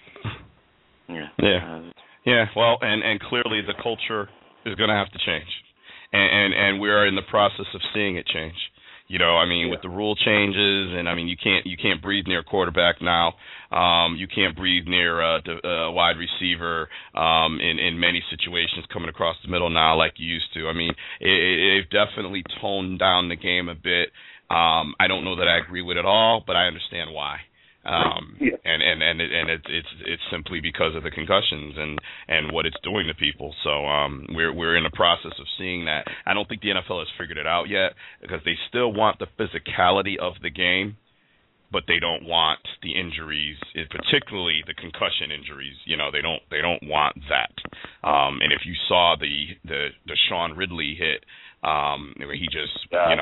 Yeah. Well, and clearly the culture is going to have to change, and we are in the process of seeing it change. With the rule changes, and you can't breathe near a quarterback now. You can't breathe near a wide receiver in many situations coming across the middle now like you used to. They've definitely toned down the game a bit. I don't know that I agree with it all, but I understand why. And it's simply because of the concussions and what it's doing to people. So we're in the process of seeing that. I don't think the NFL has figured it out yet because they still want the physicality of the game, but they don't want the injuries, particularly the concussion injuries. They don't want that. And if you saw the Sean Ridley hit, where he just,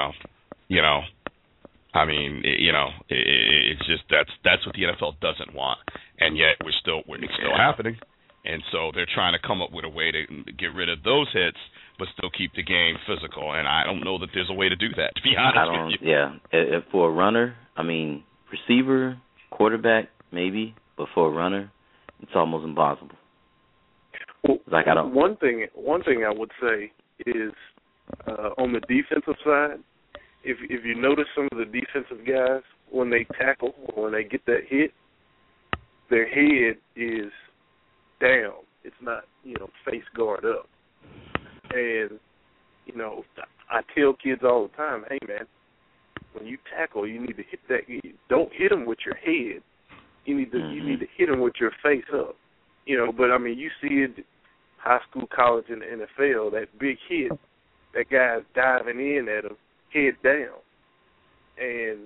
it's just that's what the NFL doesn't want, and yet it's still happening. And so they're trying to come up with a way to get rid of those hits, but still keep the game physical. And I don't know that there's a way to do that, to be honest with you. Yeah, if for a runner, receiver, quarterback, maybe, but for a runner, it's almost impossible. Well, one thing I would say is on the defensive side, if you notice some of the defensive guys, when they tackle or when they get that hit, their head is down. It's not, face guard up. And, I tell kids all the time, hey, man, when you tackle, you need to hit that. Don't hit them with your head. You need to hit them with your face up. But, you see it high school, college, and the NFL, that big hit, that guy's diving in at him, head down. And,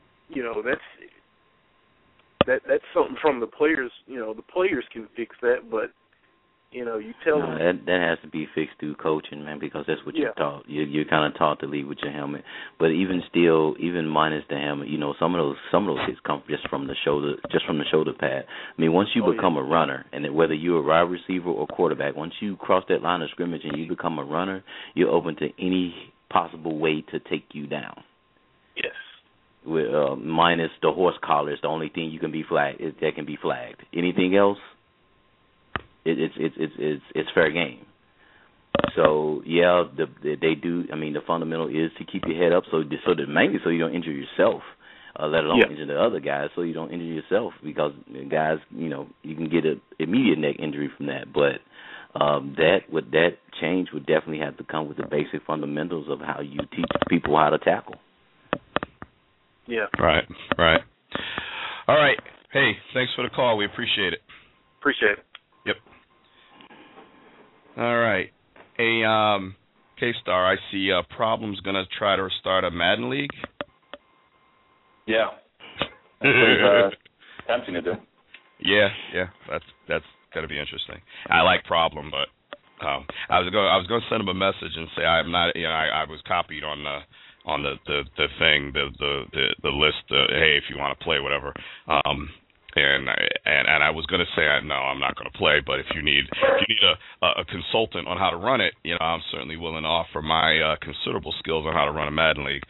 that's something from the players. The players can fix that, but you tell them that has to be fixed through coaching, man, because that's what you're taught. You're kind of taught to lead with your helmet. But even minus the helmet, some of those hits come just from the shoulder pad. Once you become a runner, and whether you're a wide receiver or quarterback, once you cross that line of scrimmage and you become a runner, you're open to any possible way to take you down. Yes. With minus the horse collar is the only thing you can be flagged. That can be flagged. Anything else, it's fair game. So they do. The fundamental is to keep your head up, mainly so you don't injure yourself, let alone injure the other guys. So you don't injure yourself, because guys, you can get an immediate neck injury from that. But that change would definitely have to come with the basic fundamentals of how you teach people how to tackle. Yeah. Right. All right. Hey, thanks for the call. We appreciate it. Appreciate it. Yep. All right. Hey, K-Star, I see Problem's going to try to start a Madden League. Yeah. That's tempting to do. Yeah. That's going to be interesting. I like Problem, but I was going to send him a message and say I'm not. I was copied on the thing, the list. Hey, if you want to play, whatever. And I was going to say no, I'm not going to play. But if you need a consultant on how to run it, I'm certainly willing to offer my considerable skills on how to run a Madden League.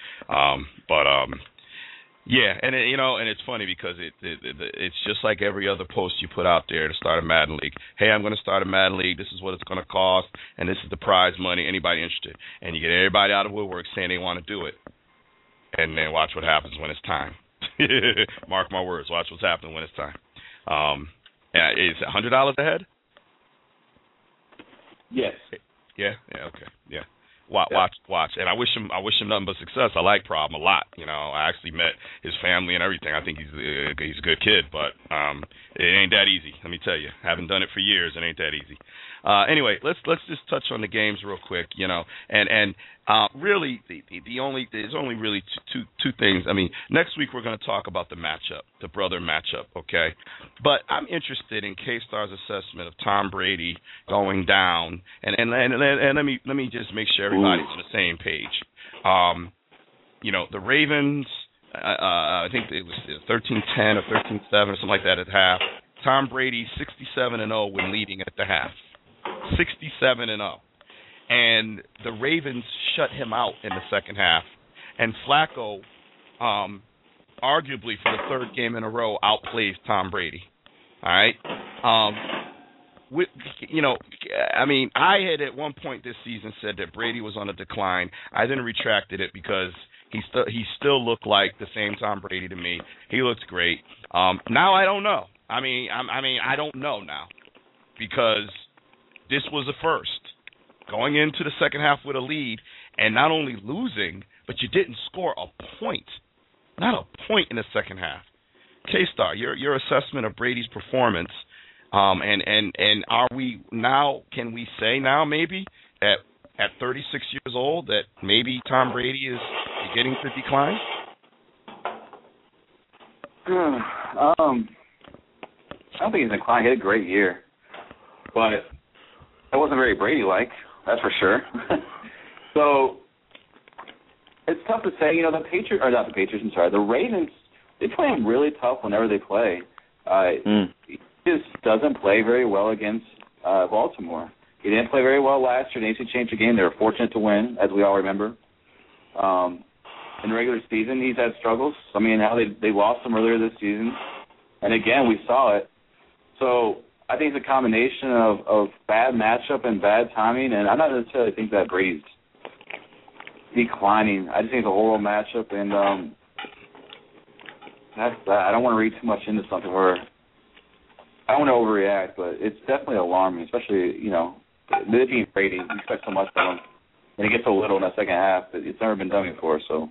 Yeah, and and it's funny because it's just like every other post you put out there to start a Madden League. Hey, I'm going to start a Madden League. This is what it's going to cost, and this is the prize money. Anybody interested? And you get everybody out of woodwork saying they want to do it, and then watch what happens when it's time. Mark my words. Watch what's happening when it's time. Is it $100 a head? Yes. Yeah. Okay. Yeah. Watch, and I wish him nothing but success. I like Problem a lot. I actually met his family and everything. I think he's a good kid, but it ain't that easy. Let me tell you, haven't done it for years. It ain't that easy. Anyway, let's just touch on the games real quick. And really, there's only really two things. Next week we're going to talk about the brother matchup. Okay, but I'm interested in K-Star's assessment of Tom Brady going down, and let me just make sure everybody's on the same page. The Ravens, I think it was 13-10 or 13-7 or something like that at half. Tom Brady 67-0 when leading at the half. 67-0. And the Ravens shut him out in the second half. And Flacco, arguably for the third game in a row, outplays Tom Brady. All right? I had at one point this season said that Brady was on a decline. I then retracted it because he still looked like the same Tom Brady to me. He looks great. Now I don't know. I don't know now, because this was a first. Going into the second half with a lead, and not only losing, but you didn't score a point. Not a point in the second half. K-Star, your assessment of Brady's performance, and are we now, can we say now maybe at 36 years old that maybe Tom Brady is beginning to decline? I don't think he's inclined. He had a great year, but it wasn't very Brady-like, that's for sure. So it's tough to say. The the Ravens, they play him really tough whenever they play. He just doesn't play very well against Baltimore. He didn't play very well last year. The AFC Championship game, they were fortunate to win, as we all remember. In the regular season, he's had struggles. I mean, how they lost him earlier this season. And again, we saw it. So I think it's a combination of bad matchup and bad timing, and I don't necessarily think that Brady's declining. I just think it's a horrible matchup, and that's that. I don't want to read too much into something where I don't want to overreact, but it's definitely alarming, especially, this team Brady. You expect so much from him, and he gets so little in the second half. It's never been done before, so.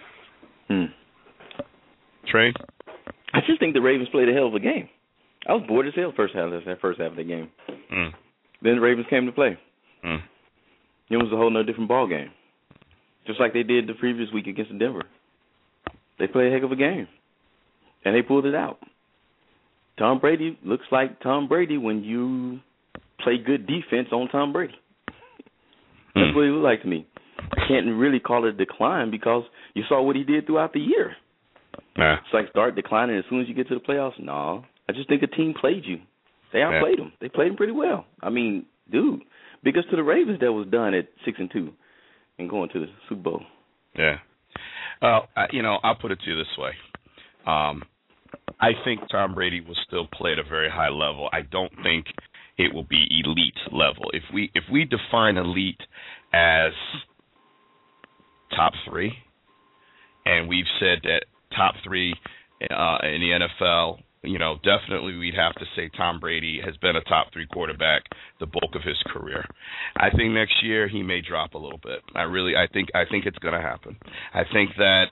Trey? I just think the Ravens played a hell of a game. I was bored as hell first half of the game. Then the Ravens came to play. It was a whole nother different ball game, just like they did the previous week against Denver. They played a heck of a game, and they pulled it out. Tom Brady looks like Tom Brady when you play good defense on Tom Brady. That's what he looked like to me. I can't really call it a decline because you saw what he did throughout the year. Nah. It's like start declining as soon as you get to the playoffs. No, I just think the team played you. They outplayed them. They played them pretty well. I mean, dude, because to the Ravens that was done at 6-2 and going to the Super Bowl. Yeah. I'll put it to you this way. I think Tom Brady will still play at a very high level. I don't think it will be elite level. If we define elite as top 3, and we've said that top 3 in the NFL, definitely we'd have to say Tom Brady has been a top 3 quarterback the bulk of his career. I think next year he may drop a little bit. I think it's going to happen. I think that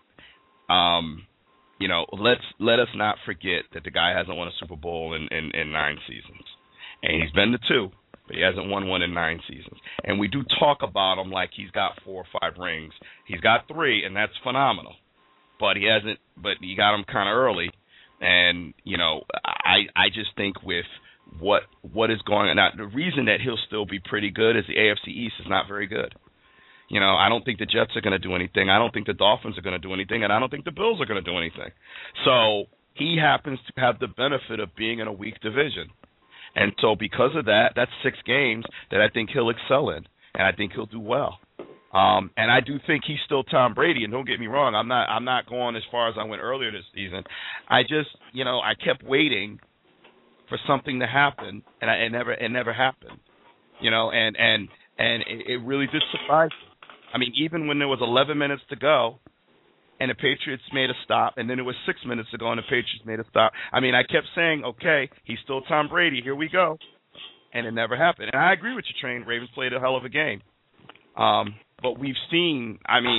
let us not forget that the guy hasn't won a Super Bowl in 9 seasons, and he's been to 2, but he hasn't won one in 9 seasons. And we do talk about him like he's got 4 or 5 rings. He's got 3, and that's phenomenal. But he hasn't. But he got him kind of early, and I just think with what is going on now, the reason that he'll still be pretty good is the AFC East is not very good. I don't think the Jets are going to do anything. I don't think the Dolphins are going to do anything, and I don't think the Bills are going to do anything. So he happens to have the benefit of being in a weak division, and so because of that, that's 6 games that I think he'll excel in, and I think he'll do well. And I do think he's still Tom Brady, and don't get me wrong, I'm not going as far as I went earlier this season. I just, I kept waiting for something to happen, and it never happened. And it really did surprise me. I mean, even when there was 11 minutes to go, and the Patriots made a stop, and then it was 6 minutes to go, and the Patriots made a stop. I mean, I kept saying, okay, he's still Tom Brady, here we go, and it never happened. And I agree with you, Train. Ravens played a hell of a game. But we've seen,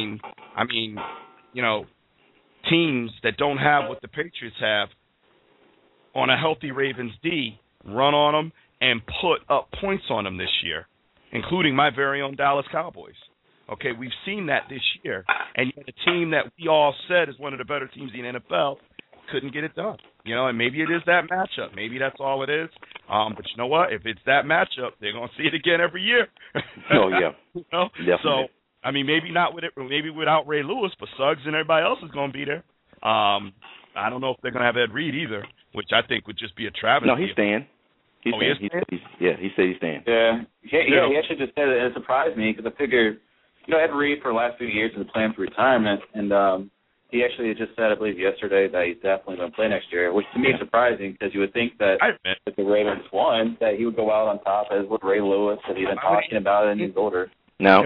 teams that don't have what the Patriots have on a healthy Ravens D run on them and put up points on them this year, including my very own Dallas Cowboys. Okay, we've seen that this year, and yet a team that we all said is one of the better teams in the NFL couldn't get it done. And maybe it is that matchup. Maybe that's all it is. But you know what? If it's that matchup, they're going to see it again every year. Oh, yeah. Definitely. So, I mean, maybe not with it, maybe without Ray Lewis, but Suggs and everybody else is going to be there. I don't know if they're going to have Ed Reed either, which I think would just be a travesty. No, he's staying. He said he's staying. Yeah, he actually just said it, and it surprised me because I figured, Ed Reed for the last few years has been playing for retirement, and he actually just said, I believe yesterday, that he's definitely going to play next year, which to me is surprising because you would think that if the Ravens won, that he would go out on top, as with Ray Lewis, that he's been talking about it and he's older. No.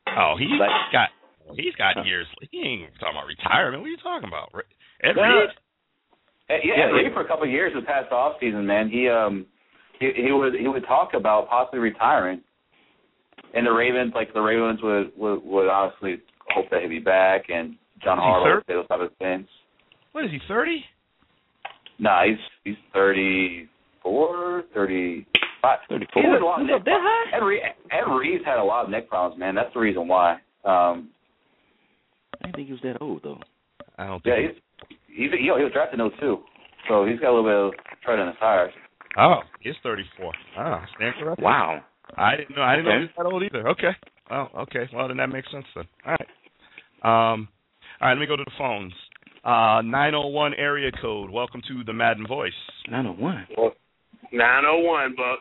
He's got years. He ain't talking about retirement. What are you talking about? Ed Reed? Ed Reed for a couple of years this past off season, man. He would talk about possibly retiring, and the Ravens would honestly hope that he'd be back, and John Harbaugh would say those type of things. What is he, 30? Nah, he's 34, 35. 34. He's had a lot of neck problems. Ed Reed's had a lot of neck problems, man. That's the reason why. I didn't think he was that old, though. I don't think he was drafted in 02, so he's got a little bit of tread in his tires. Oh, he's 34. Stand corrected. Wow. I didn't know he was that old either. Okay. Well, okay. Well, then that makes sense then. All right. All right, let me go to the phones. 901 area code. Welcome to the Madden Voice. 901. 901, Buck.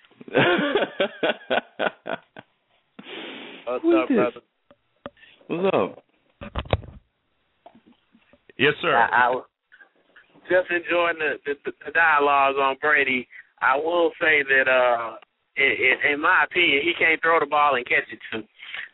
What's up, brother? What's up? Yes, sir. I was just enjoying the dialogues on Brady. I will say that, in my opinion, he can't throw the ball and catch it too.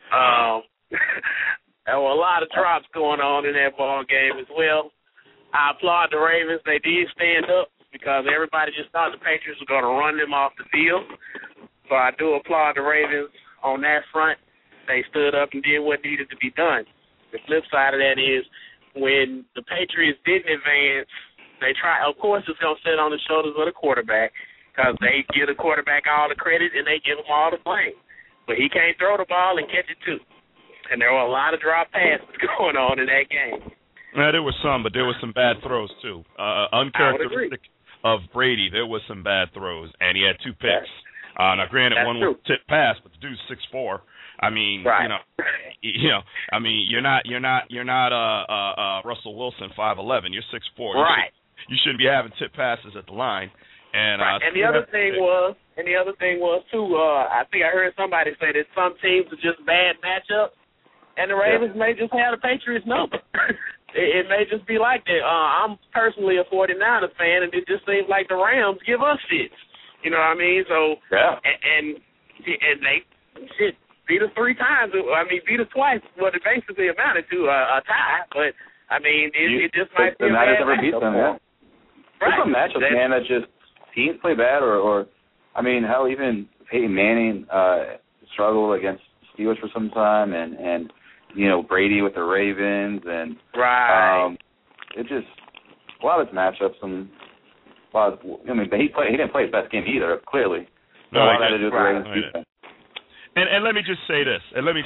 There were a lot of drops going on in that ball game as well. I applaud the Ravens. They did stand up because everybody just thought the Patriots were going to run them off the field. So I do applaud the Ravens on that front. They stood up and did what needed to be done. The flip side of that is when the Patriots didn't advance, they try. Of course, it's going to sit on the shoulders of the quarterback because they give the quarterback all the credit and they give him all the blame. But he can't throw the ball and catch it too. And there were a lot of drop passes going on in that game. Yeah, there were some, but there were some bad throws too. Uncharacteristic of Brady, there was some bad throws, and he had 2 picks. Now, granted, one was a tip pass, but the dude's 6'4". I mean, right. I mean, you're not Russell Wilson 5'11". You're 6'4". Right. You shouldn't be having tip passes at the line. And right. And the other thing was too. I think I heard somebody say that some teams are just bad matchups. And the Ravens may just have the Patriots number. It may just be like that. I'm personally a 49ers fan, and it just seems like the Rams give us fits. You know what I mean? So and they beat us 3 times. I mean, beat us twice. What it basically amounted to a tie. But I mean, it just might be a bad never beat them. Yeah. Right. There's some matchups, man, that just teams play bad, or I mean, hell, even Peyton Manning struggled against Steelers for some time, and you know, Brady with the Ravens, and it just a lot of his matchups, and a lot of, I mean, he didn't play his best game either, clearly. No, a lot had to do with the Ravens defense. And let me just say this.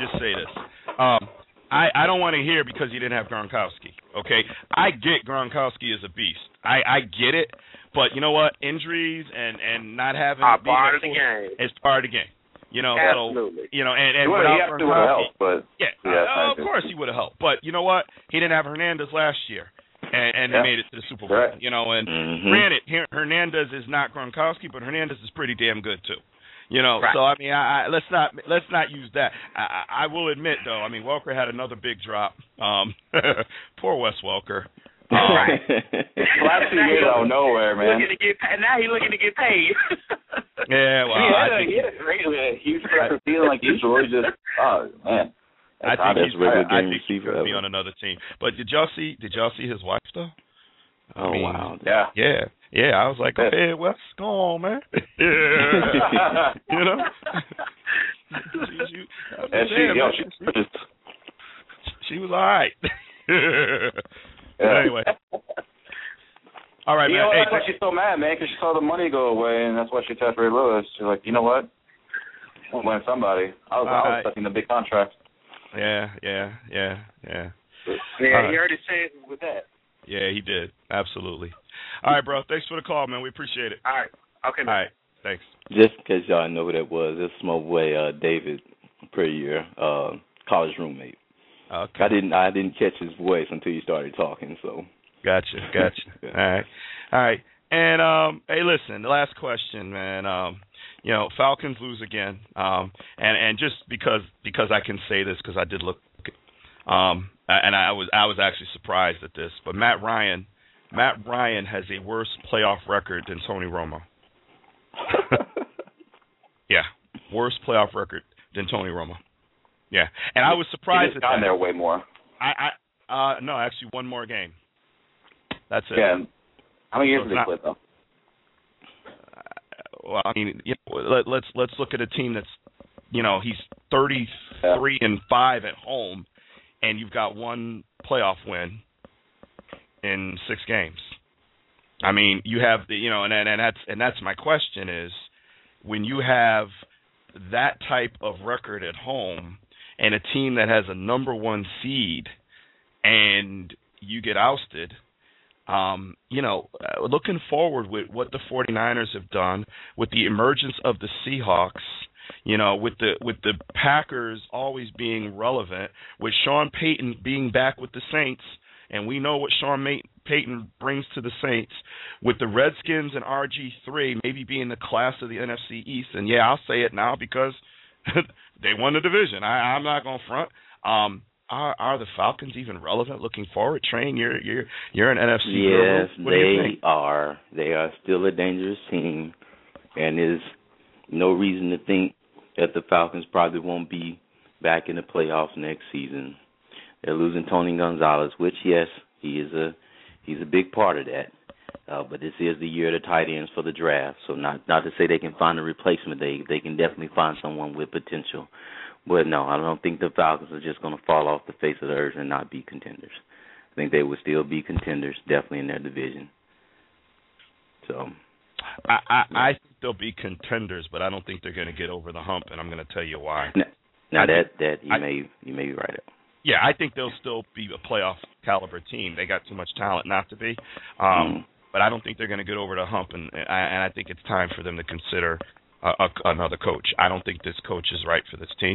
I don't want to hear because he didn't have Gronkowski. Okay, I get Gronkowski is a beast. I get it, but you know what? Injuries and not having part of the game. It's part of the game. You know, absolutely. So, you know, and without Gronkowski, but of course he would have helped. But you know what? He didn't have Hernandez last year, and they made it to the Super Bowl. Right. You know, and granted, Hernandez is not Gronkowski, but Hernandez is pretty damn good too. You know, right. So I mean, let's not use that. I will admit though, I mean, Welker had another big drop. Poor Wes Welker. Right. Last 2 years out of nowhere, man. Now he's looking to get paid. Yeah, well, he had a huge record feeling like usual. He just, oh man. I think he could be on another team. But did y'all see his wife though? I mean, wow. Yeah. I was like, hey, Wes, go on, man. Yeah. You know. She was all right. Anyway. All right, you man. know, Hey, that's why she's so mad, man, because she saw the money go away, and that's why she tapped Ray Lewis. She's like, you know what? I'm blame somebody. I was expecting the big contract. Yeah. Yeah, he already said with that. Yeah, he did. Absolutely. All right, bro. Thanks for the call, man. We appreciate it. All right. Okay. All right. Thanks. Just because y'all know who that was, it's my boy David Perrier, college roommate. Okay. I didn't catch his voice until you started talking, so. Gotcha. All right. And hey, listen, the last question, man. You know, Falcons lose again. And just because I can say this because I did look, and I was actually surprised at this, but Matt Ryan has a worse playoff record than Tony Romo. Yeah, worse playoff record than Tony Romo. Yeah, and I was surprised at that. There way more. No, actually, one more game. That's it. Yeah. How many years did they split though? Well, I mean, you know, let's look at a team that's, you know, he's 33-5 at home, and you've got one playoff win in 6 games. I mean, you have the, you know, and that's my question is, when you have that type of record at home and a team that has a number 1 seed and you get ousted, looking forward with what the 49ers have done, with the emergence of the Seahawks, with the Packers always being relevant, with Sean Payton being back with the Saints, and we know what Sean Payton brings to the Saints, with the Redskins and RG3 maybe being the class of the NFC East. And, yeah, I'll say it now because they won the division. I'm not going to front. Are the Falcons even relevant looking forward? Train, you're an NFC Yes, guru. What do you think? they are. They are still a dangerous team, and there's no reason to think that the Falcons probably won't be back in the playoffs next season. They're losing Tony Gonzalez, which, yes, he's a big part of that. But this is the year of the tight ends for the draft. So not to say they can find a replacement. They can definitely find someone with potential. But no, I don't think the Falcons are just going to fall off the face of the earth and not be contenders. I think they will still be contenders, definitely in their division. So I think they'll be contenders, but I don't think they're going to get over the hump, and I'm going to tell you why. Now you may be right. Yeah, I think they'll still be a playoff caliber team. They got too much talent not to be. But I don't think they're going to get over the hump, and I think it's time for them to consider another coach. I don't think this coach is right for this team.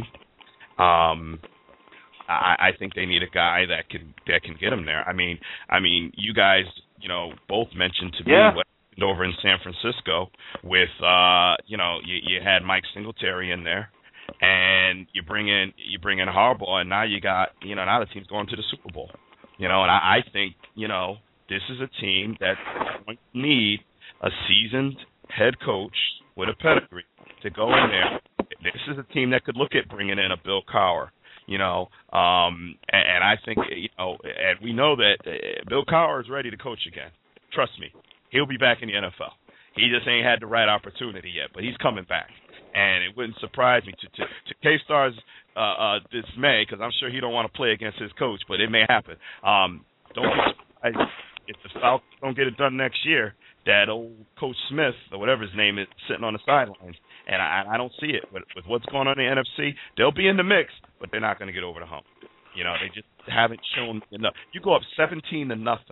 I think they need a guy that can get them there. I mean, you guys, both mentioned to me what happened over in San Francisco with, you had Mike Singletary in there, and you bring in Harbaugh, and now you got, now the team's going to the Super Bowl. And I think, this is a team that's going to need a seasoned head coach with a pedigree to go in there. This is a team that could look at bringing in a Bill Cowher, and I think, and we know that Bill Cowher is ready to coach again. Trust me, he'll be back in the NFL. He just ain't had the right opportunity yet, but he's coming back. And it wouldn't surprise me to K-Star's dismay, because I'm sure he don't want to play against his coach, but it may happen. Don't get surprised if the Falcons don't get it done next year, that old Coach Smith, or whatever his name is, sitting on the sidelines. And I don't see it. With what's going on in the NFC, they'll be in the mix, but they're not going to get over the hump. They just haven't shown enough. You go up 17-0.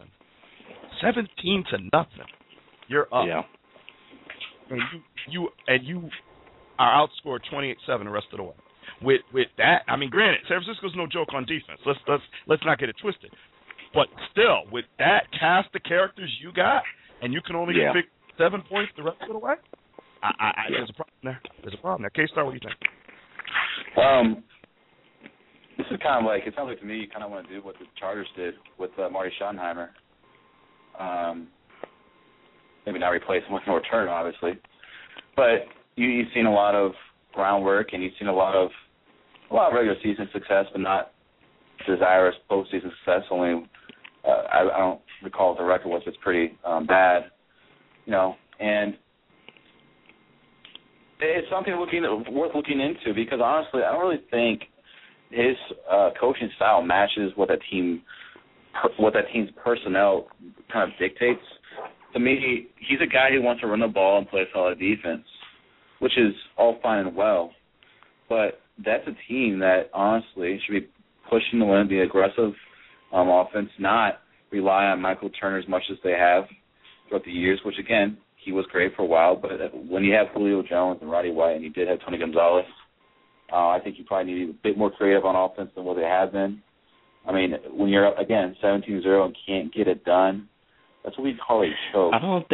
17-0. You're up. Yeah. And you are outscored 28-7 the rest of the way. With that, I mean, granted, San Francisco's no joke on defense. Let's not get it twisted. But still, with that cast of characters you got, and you can only pick 7 points the rest of the way, there's a problem there. There's a problem there. K-Star, what do you think? This is kind of like, it sounds like to me you kind of want to do what the Chargers did with Marty Schottenheimer. Maybe not replace him with Norv Turner, obviously. But you've seen a lot of groundwork, and you've seen a lot of regular season success, but not desirous postseason success. Only I don't recall what the record was. It's pretty bad, and it's something worth looking into, because honestly, I don't really think his coaching style matches what that team's personnel kind of dictates. To me, he's a guy who wants to run the ball and play solid defense, which is all fine and well. But that's a team that honestly should be pushing to win, be aggressive offense, not rely on Michael Turner as much as they have throughout the years, which, again, he was great for a while. But when you have Julio Jones and Roddy White and you did have Tony Gonzalez, I think you probably need to be a bit more creative on offense than what they have been. I mean, when you're up, again, 17-0 and can't get it done, that's what we call a choke. I don't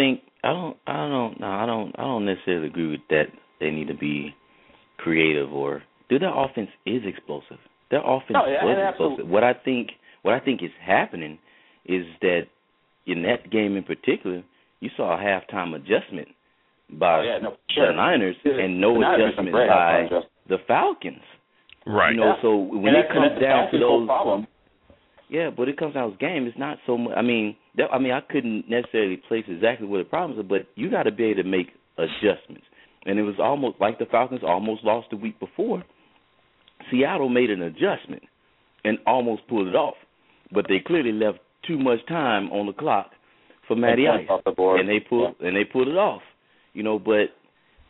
necessarily agree with that. They need to be creative, or their offense is explosive. Their offense was explosive. What I think is happening is that in that game in particular, you saw a halftime adjustment by the Niners and no adjustment by the Falcons. Right. So when it comes down to those problems. Yeah, but it comes down to this game. It's not so much. I mean, I couldn't necessarily place exactly what the problems are, but you got to be able to make adjustments. And it was almost like the Falcons almost lost the week before. Seattle made an adjustment and almost pulled it off, but they clearly left too much time on the clock for Matty Ice, and they pulled it off. But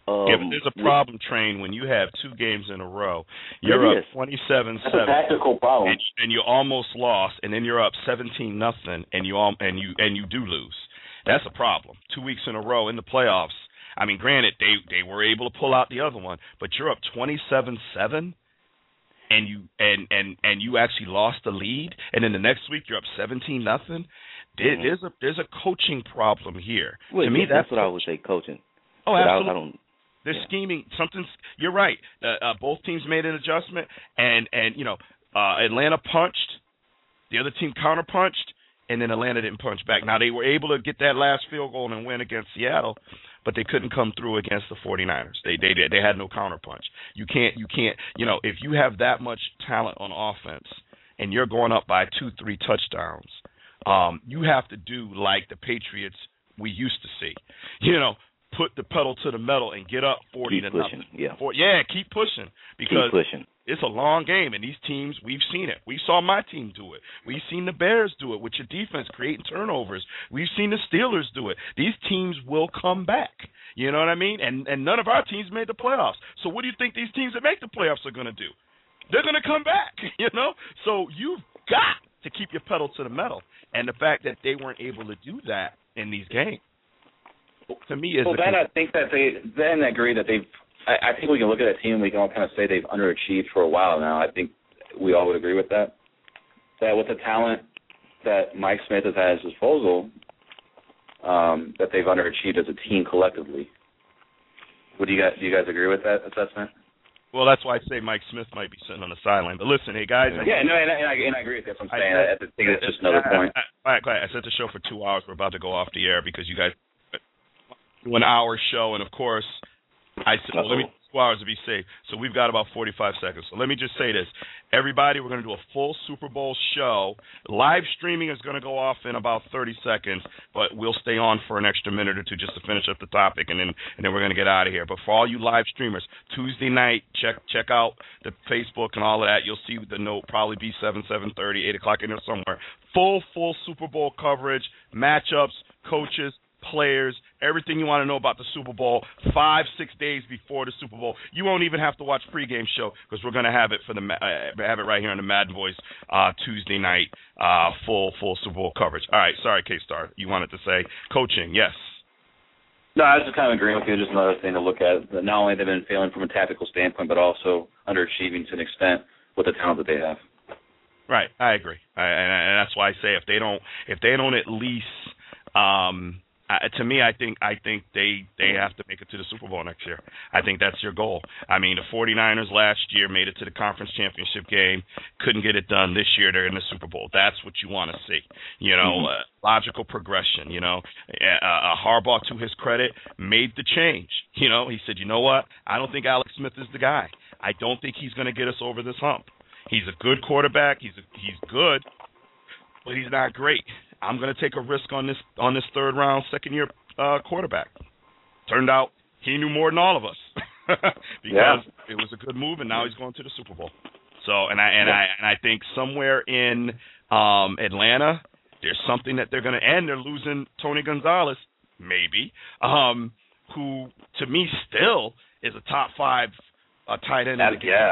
Yeah, but there's a problem, Train, when you have 2 games in a row. You're up 27-7. That's a tactical problem. And you almost lost, and then you're up 17-0, and you do lose. That's a problem. 2 weeks in a row in the playoffs. I mean, granted, they were able to pull out the other one, but you're up 27-7. And you actually lost the lead, and then the next week you're up 17-0. There's a coaching problem here. Well, to me, that's what I would say, coaching. Oh, absolutely. I don't. They're scheming. You're right. Both teams made an adjustment, and Atlanta punched, the other team counterpunched, and then Atlanta didn't punch back. Now they were able to get that last field goal and win against Seattle, but they couldn't come through against the 49ers. They had no counterpunch. You can't. If you have that much talent on offense and you're going up by 2-3 touchdowns, you have to do like the Patriots we used to see. Put the pedal to the metal and get up 40-0. Keep pushing because it's a long game, and these teams, we've seen it. We saw my team do it. We've seen the Bears do it with your defense creating turnovers. We've seen the Steelers do it. These teams will come back. You know what I mean? And none of our teams made the playoffs. So what do you think these teams that make the playoffs are going to do? They're going to come back, So you've got to keep your pedal to the metal. And the fact that they weren't able to do that in these games, to me, is I think that I agree that they've. I think we can look at that team and we can all kind of say they've underachieved for a while now. I think we all would agree with that. That with the talent that Mike Smith has at his disposal, that they've underachieved as a team collectively. Do you guys agree with that assessment? Well, that's why I say Mike Smith might be sitting on the sideline. But listen, hey guys. And I agree with that. That's what I'm saying. I think that's just another point. I set the show for 2 hours. We're about to go off the air because you guys do an hour show, and of course, I said, let me 2 hours to be safe. So we've got about 45 seconds. So let me just say this. Everybody, we're going to do a full Super Bowl show. Live streaming is going to go off in about 30 seconds, but we'll stay on for an extra minute or two just to finish up the topic, and then we're going to get out of here. But for all you live streamers, Tuesday night, check out the Facebook and all of that. You'll see the note, probably be 7:30, 8 o'clock in there somewhere. Full Super Bowl coverage, matchups, coaches, players, everything you want to know about the Super Bowl 5-6 days before the Super Bowl. You won't even have to watch pregame show because we're going to have it have it right here on the Madden Voice Tuesday night, full Super Bowl coverage. All right, sorry, K-Star, you wanted to say coaching, yes. No, I was just kind of agreeing with you. Just another thing to look at. Not only they've been failing from a tactical standpoint, but also underachieving to an extent with the talent that they have. Right, I agree, and that's why I say if they don't at least. To me, I think they have to make it to the Super Bowl next year. I think that's your goal. I mean, the 49ers last year made it to the conference championship game, couldn't get it done. This year they're in the Super Bowl. That's what you want to see. Logical progression. Harbaugh, to his credit, made the change. He said, you know what? I don't think Alex Smith is the guy. I don't think he's going to get us over this hump. He's a good quarterback. He's good, but he's not great. I'm going to take a risk on this third round, second-year quarterback. Turned out he knew more than all of us because it was a good move, and now he's going to the Super Bowl. So, and I think somewhere in Atlanta, there's something that they're going to end. They're losing Tony Gonzalez, maybe, who to me still is a top 5 tight end.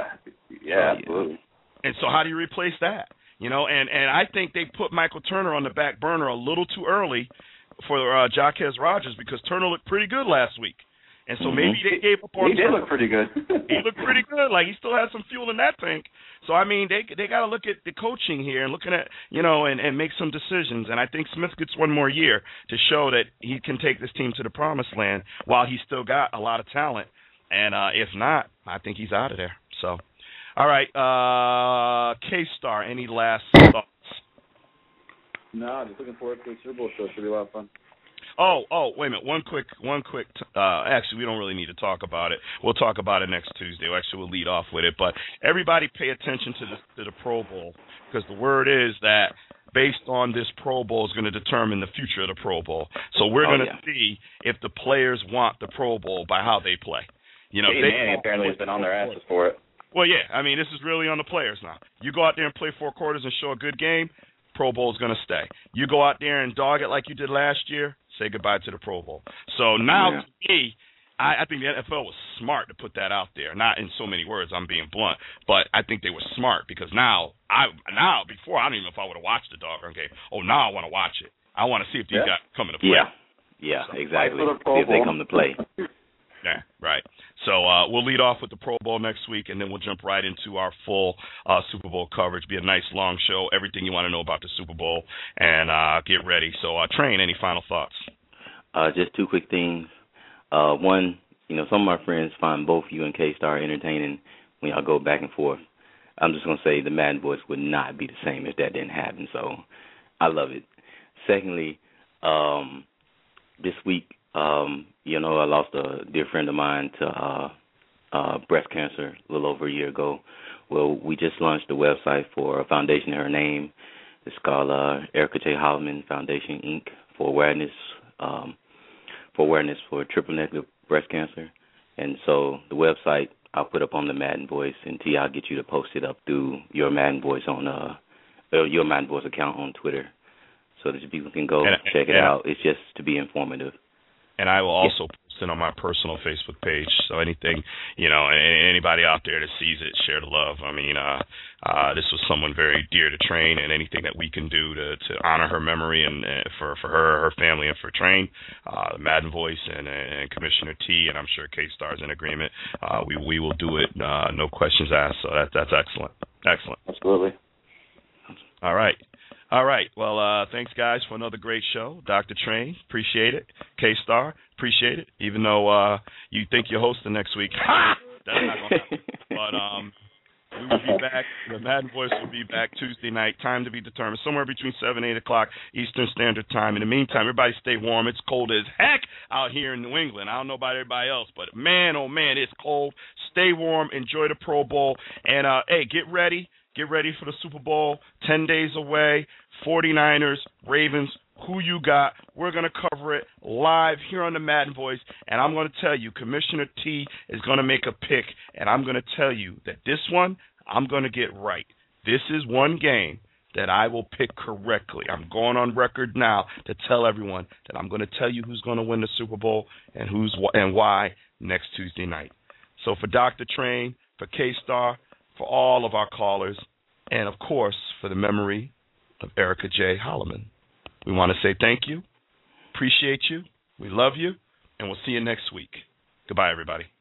Yeah, absolutely. And so, how do you replace that? And I think they put Michael Turner on the back burner a little too early for Jaquez Rogers because Turner looked pretty good last week. And so maybe they gave up on him. He did look pretty good. He looked pretty good. Like, he still has some fuel in that tank. So, I mean, they got to look at the coaching here and looking at, and make some decisions. And I think Smith gets one more year to show that he can take this team to the promised land while he's still got a lot of talent. And if not, I think he's out of there. So. All right, K-Star, any last thoughts? No, just looking forward to the Super Bowl show. Should be a lot of fun. Oh, wait a minute. One quick. Actually, we don't really need to talk about it. We'll talk about it next Tuesday. Actually, we'll lead off with it. But everybody pay attention to the Pro Bowl because the word is that based on this Pro Bowl is going to determine the future of the Pro Bowl. So we're going to see if the players want the Pro Bowl by how they play. Manning apparently has been on their asses for it. Well, yeah. I mean, this is really on the players now. You go out there and play 4 quarters and show a good game, Pro Bowl is going to stay. You go out there and dog it like you did last year, say goodbye to the Pro Bowl. So now, to me, I think the NFL was smart to put that out there. Not in so many words, I'm being blunt, but I think they were smart because now before I don't even know if I would have watched the doggone game. Oh, now I want to watch it. I want to see if these guys come into play. Yeah, exactly. See if they come to play. Yeah, right. So we'll lead off with the Pro Bowl next week, and then we'll jump right into our full Super Bowl coverage. Be a nice long show, everything you want to know about the Super Bowl, and get ready. So, Train, any final thoughts? Just two quick things. One, some of my friends find both you and K-Star entertaining when y'all go back and forth. I'm just going to say the Madden voice would not be the same if that didn't happen, so I love it. Secondly, this week, I lost a dear friend of mine to breast cancer a little over a year ago. Well, we just launched a website for a foundation in her name. It's called Erica J. Holloman Foundation, Inc., for awareness for triple-negative breast cancer. And so the website I'll put up on the Madden Voice, and T, I'll get you to post it up through your Madden Voice your Madden Voice account on Twitter, so that people can go check it out. It's just to be informative. And I will also post it on my personal Facebook page. So anything, anybody out there that sees it, share the love. I mean, this was someone very dear to Train, and anything that we can do to honor her memory and for her family, and for Train, the Madden Voice and Commissioner T, and I'm sure K-Star's in agreement. We will do it, no questions asked. So that's excellent. Excellent. Absolutely. All right. Well, thanks, guys, for another great show. Dr. Train, appreciate it. K-Star, appreciate it. Even though you think you're hosting next week. That's not going to happen. But we will be back. The Madden Voice will be back Tuesday night. Time to be determined. Somewhere between 7 and 8 o'clock Eastern Standard Time. In the meantime, everybody stay warm. It's cold as heck out here in New England. I don't know about everybody else, but man, oh, man, it's cold. Stay warm. Enjoy the Pro Bowl. And, hey, get ready. Get ready for the Super Bowl, 10 days away, 49ers, Ravens, who you got. We're going to cover it live here on the Madden Voice, and I'm going to tell you, Commissioner T is going to make a pick, and I'm going to tell you that this one I'm going to get right. This is one game that I will pick correctly. I'm going on record now to tell everyone that I'm going to tell you who's going to win the Super Bowl and why next Tuesday night. So for Dr. Train, for K-Star, for all of our callers, and, of course, for the memory of Erica J. Holloman, we want to say thank you, appreciate you, we love you, and we'll see you next week. Goodbye, everybody.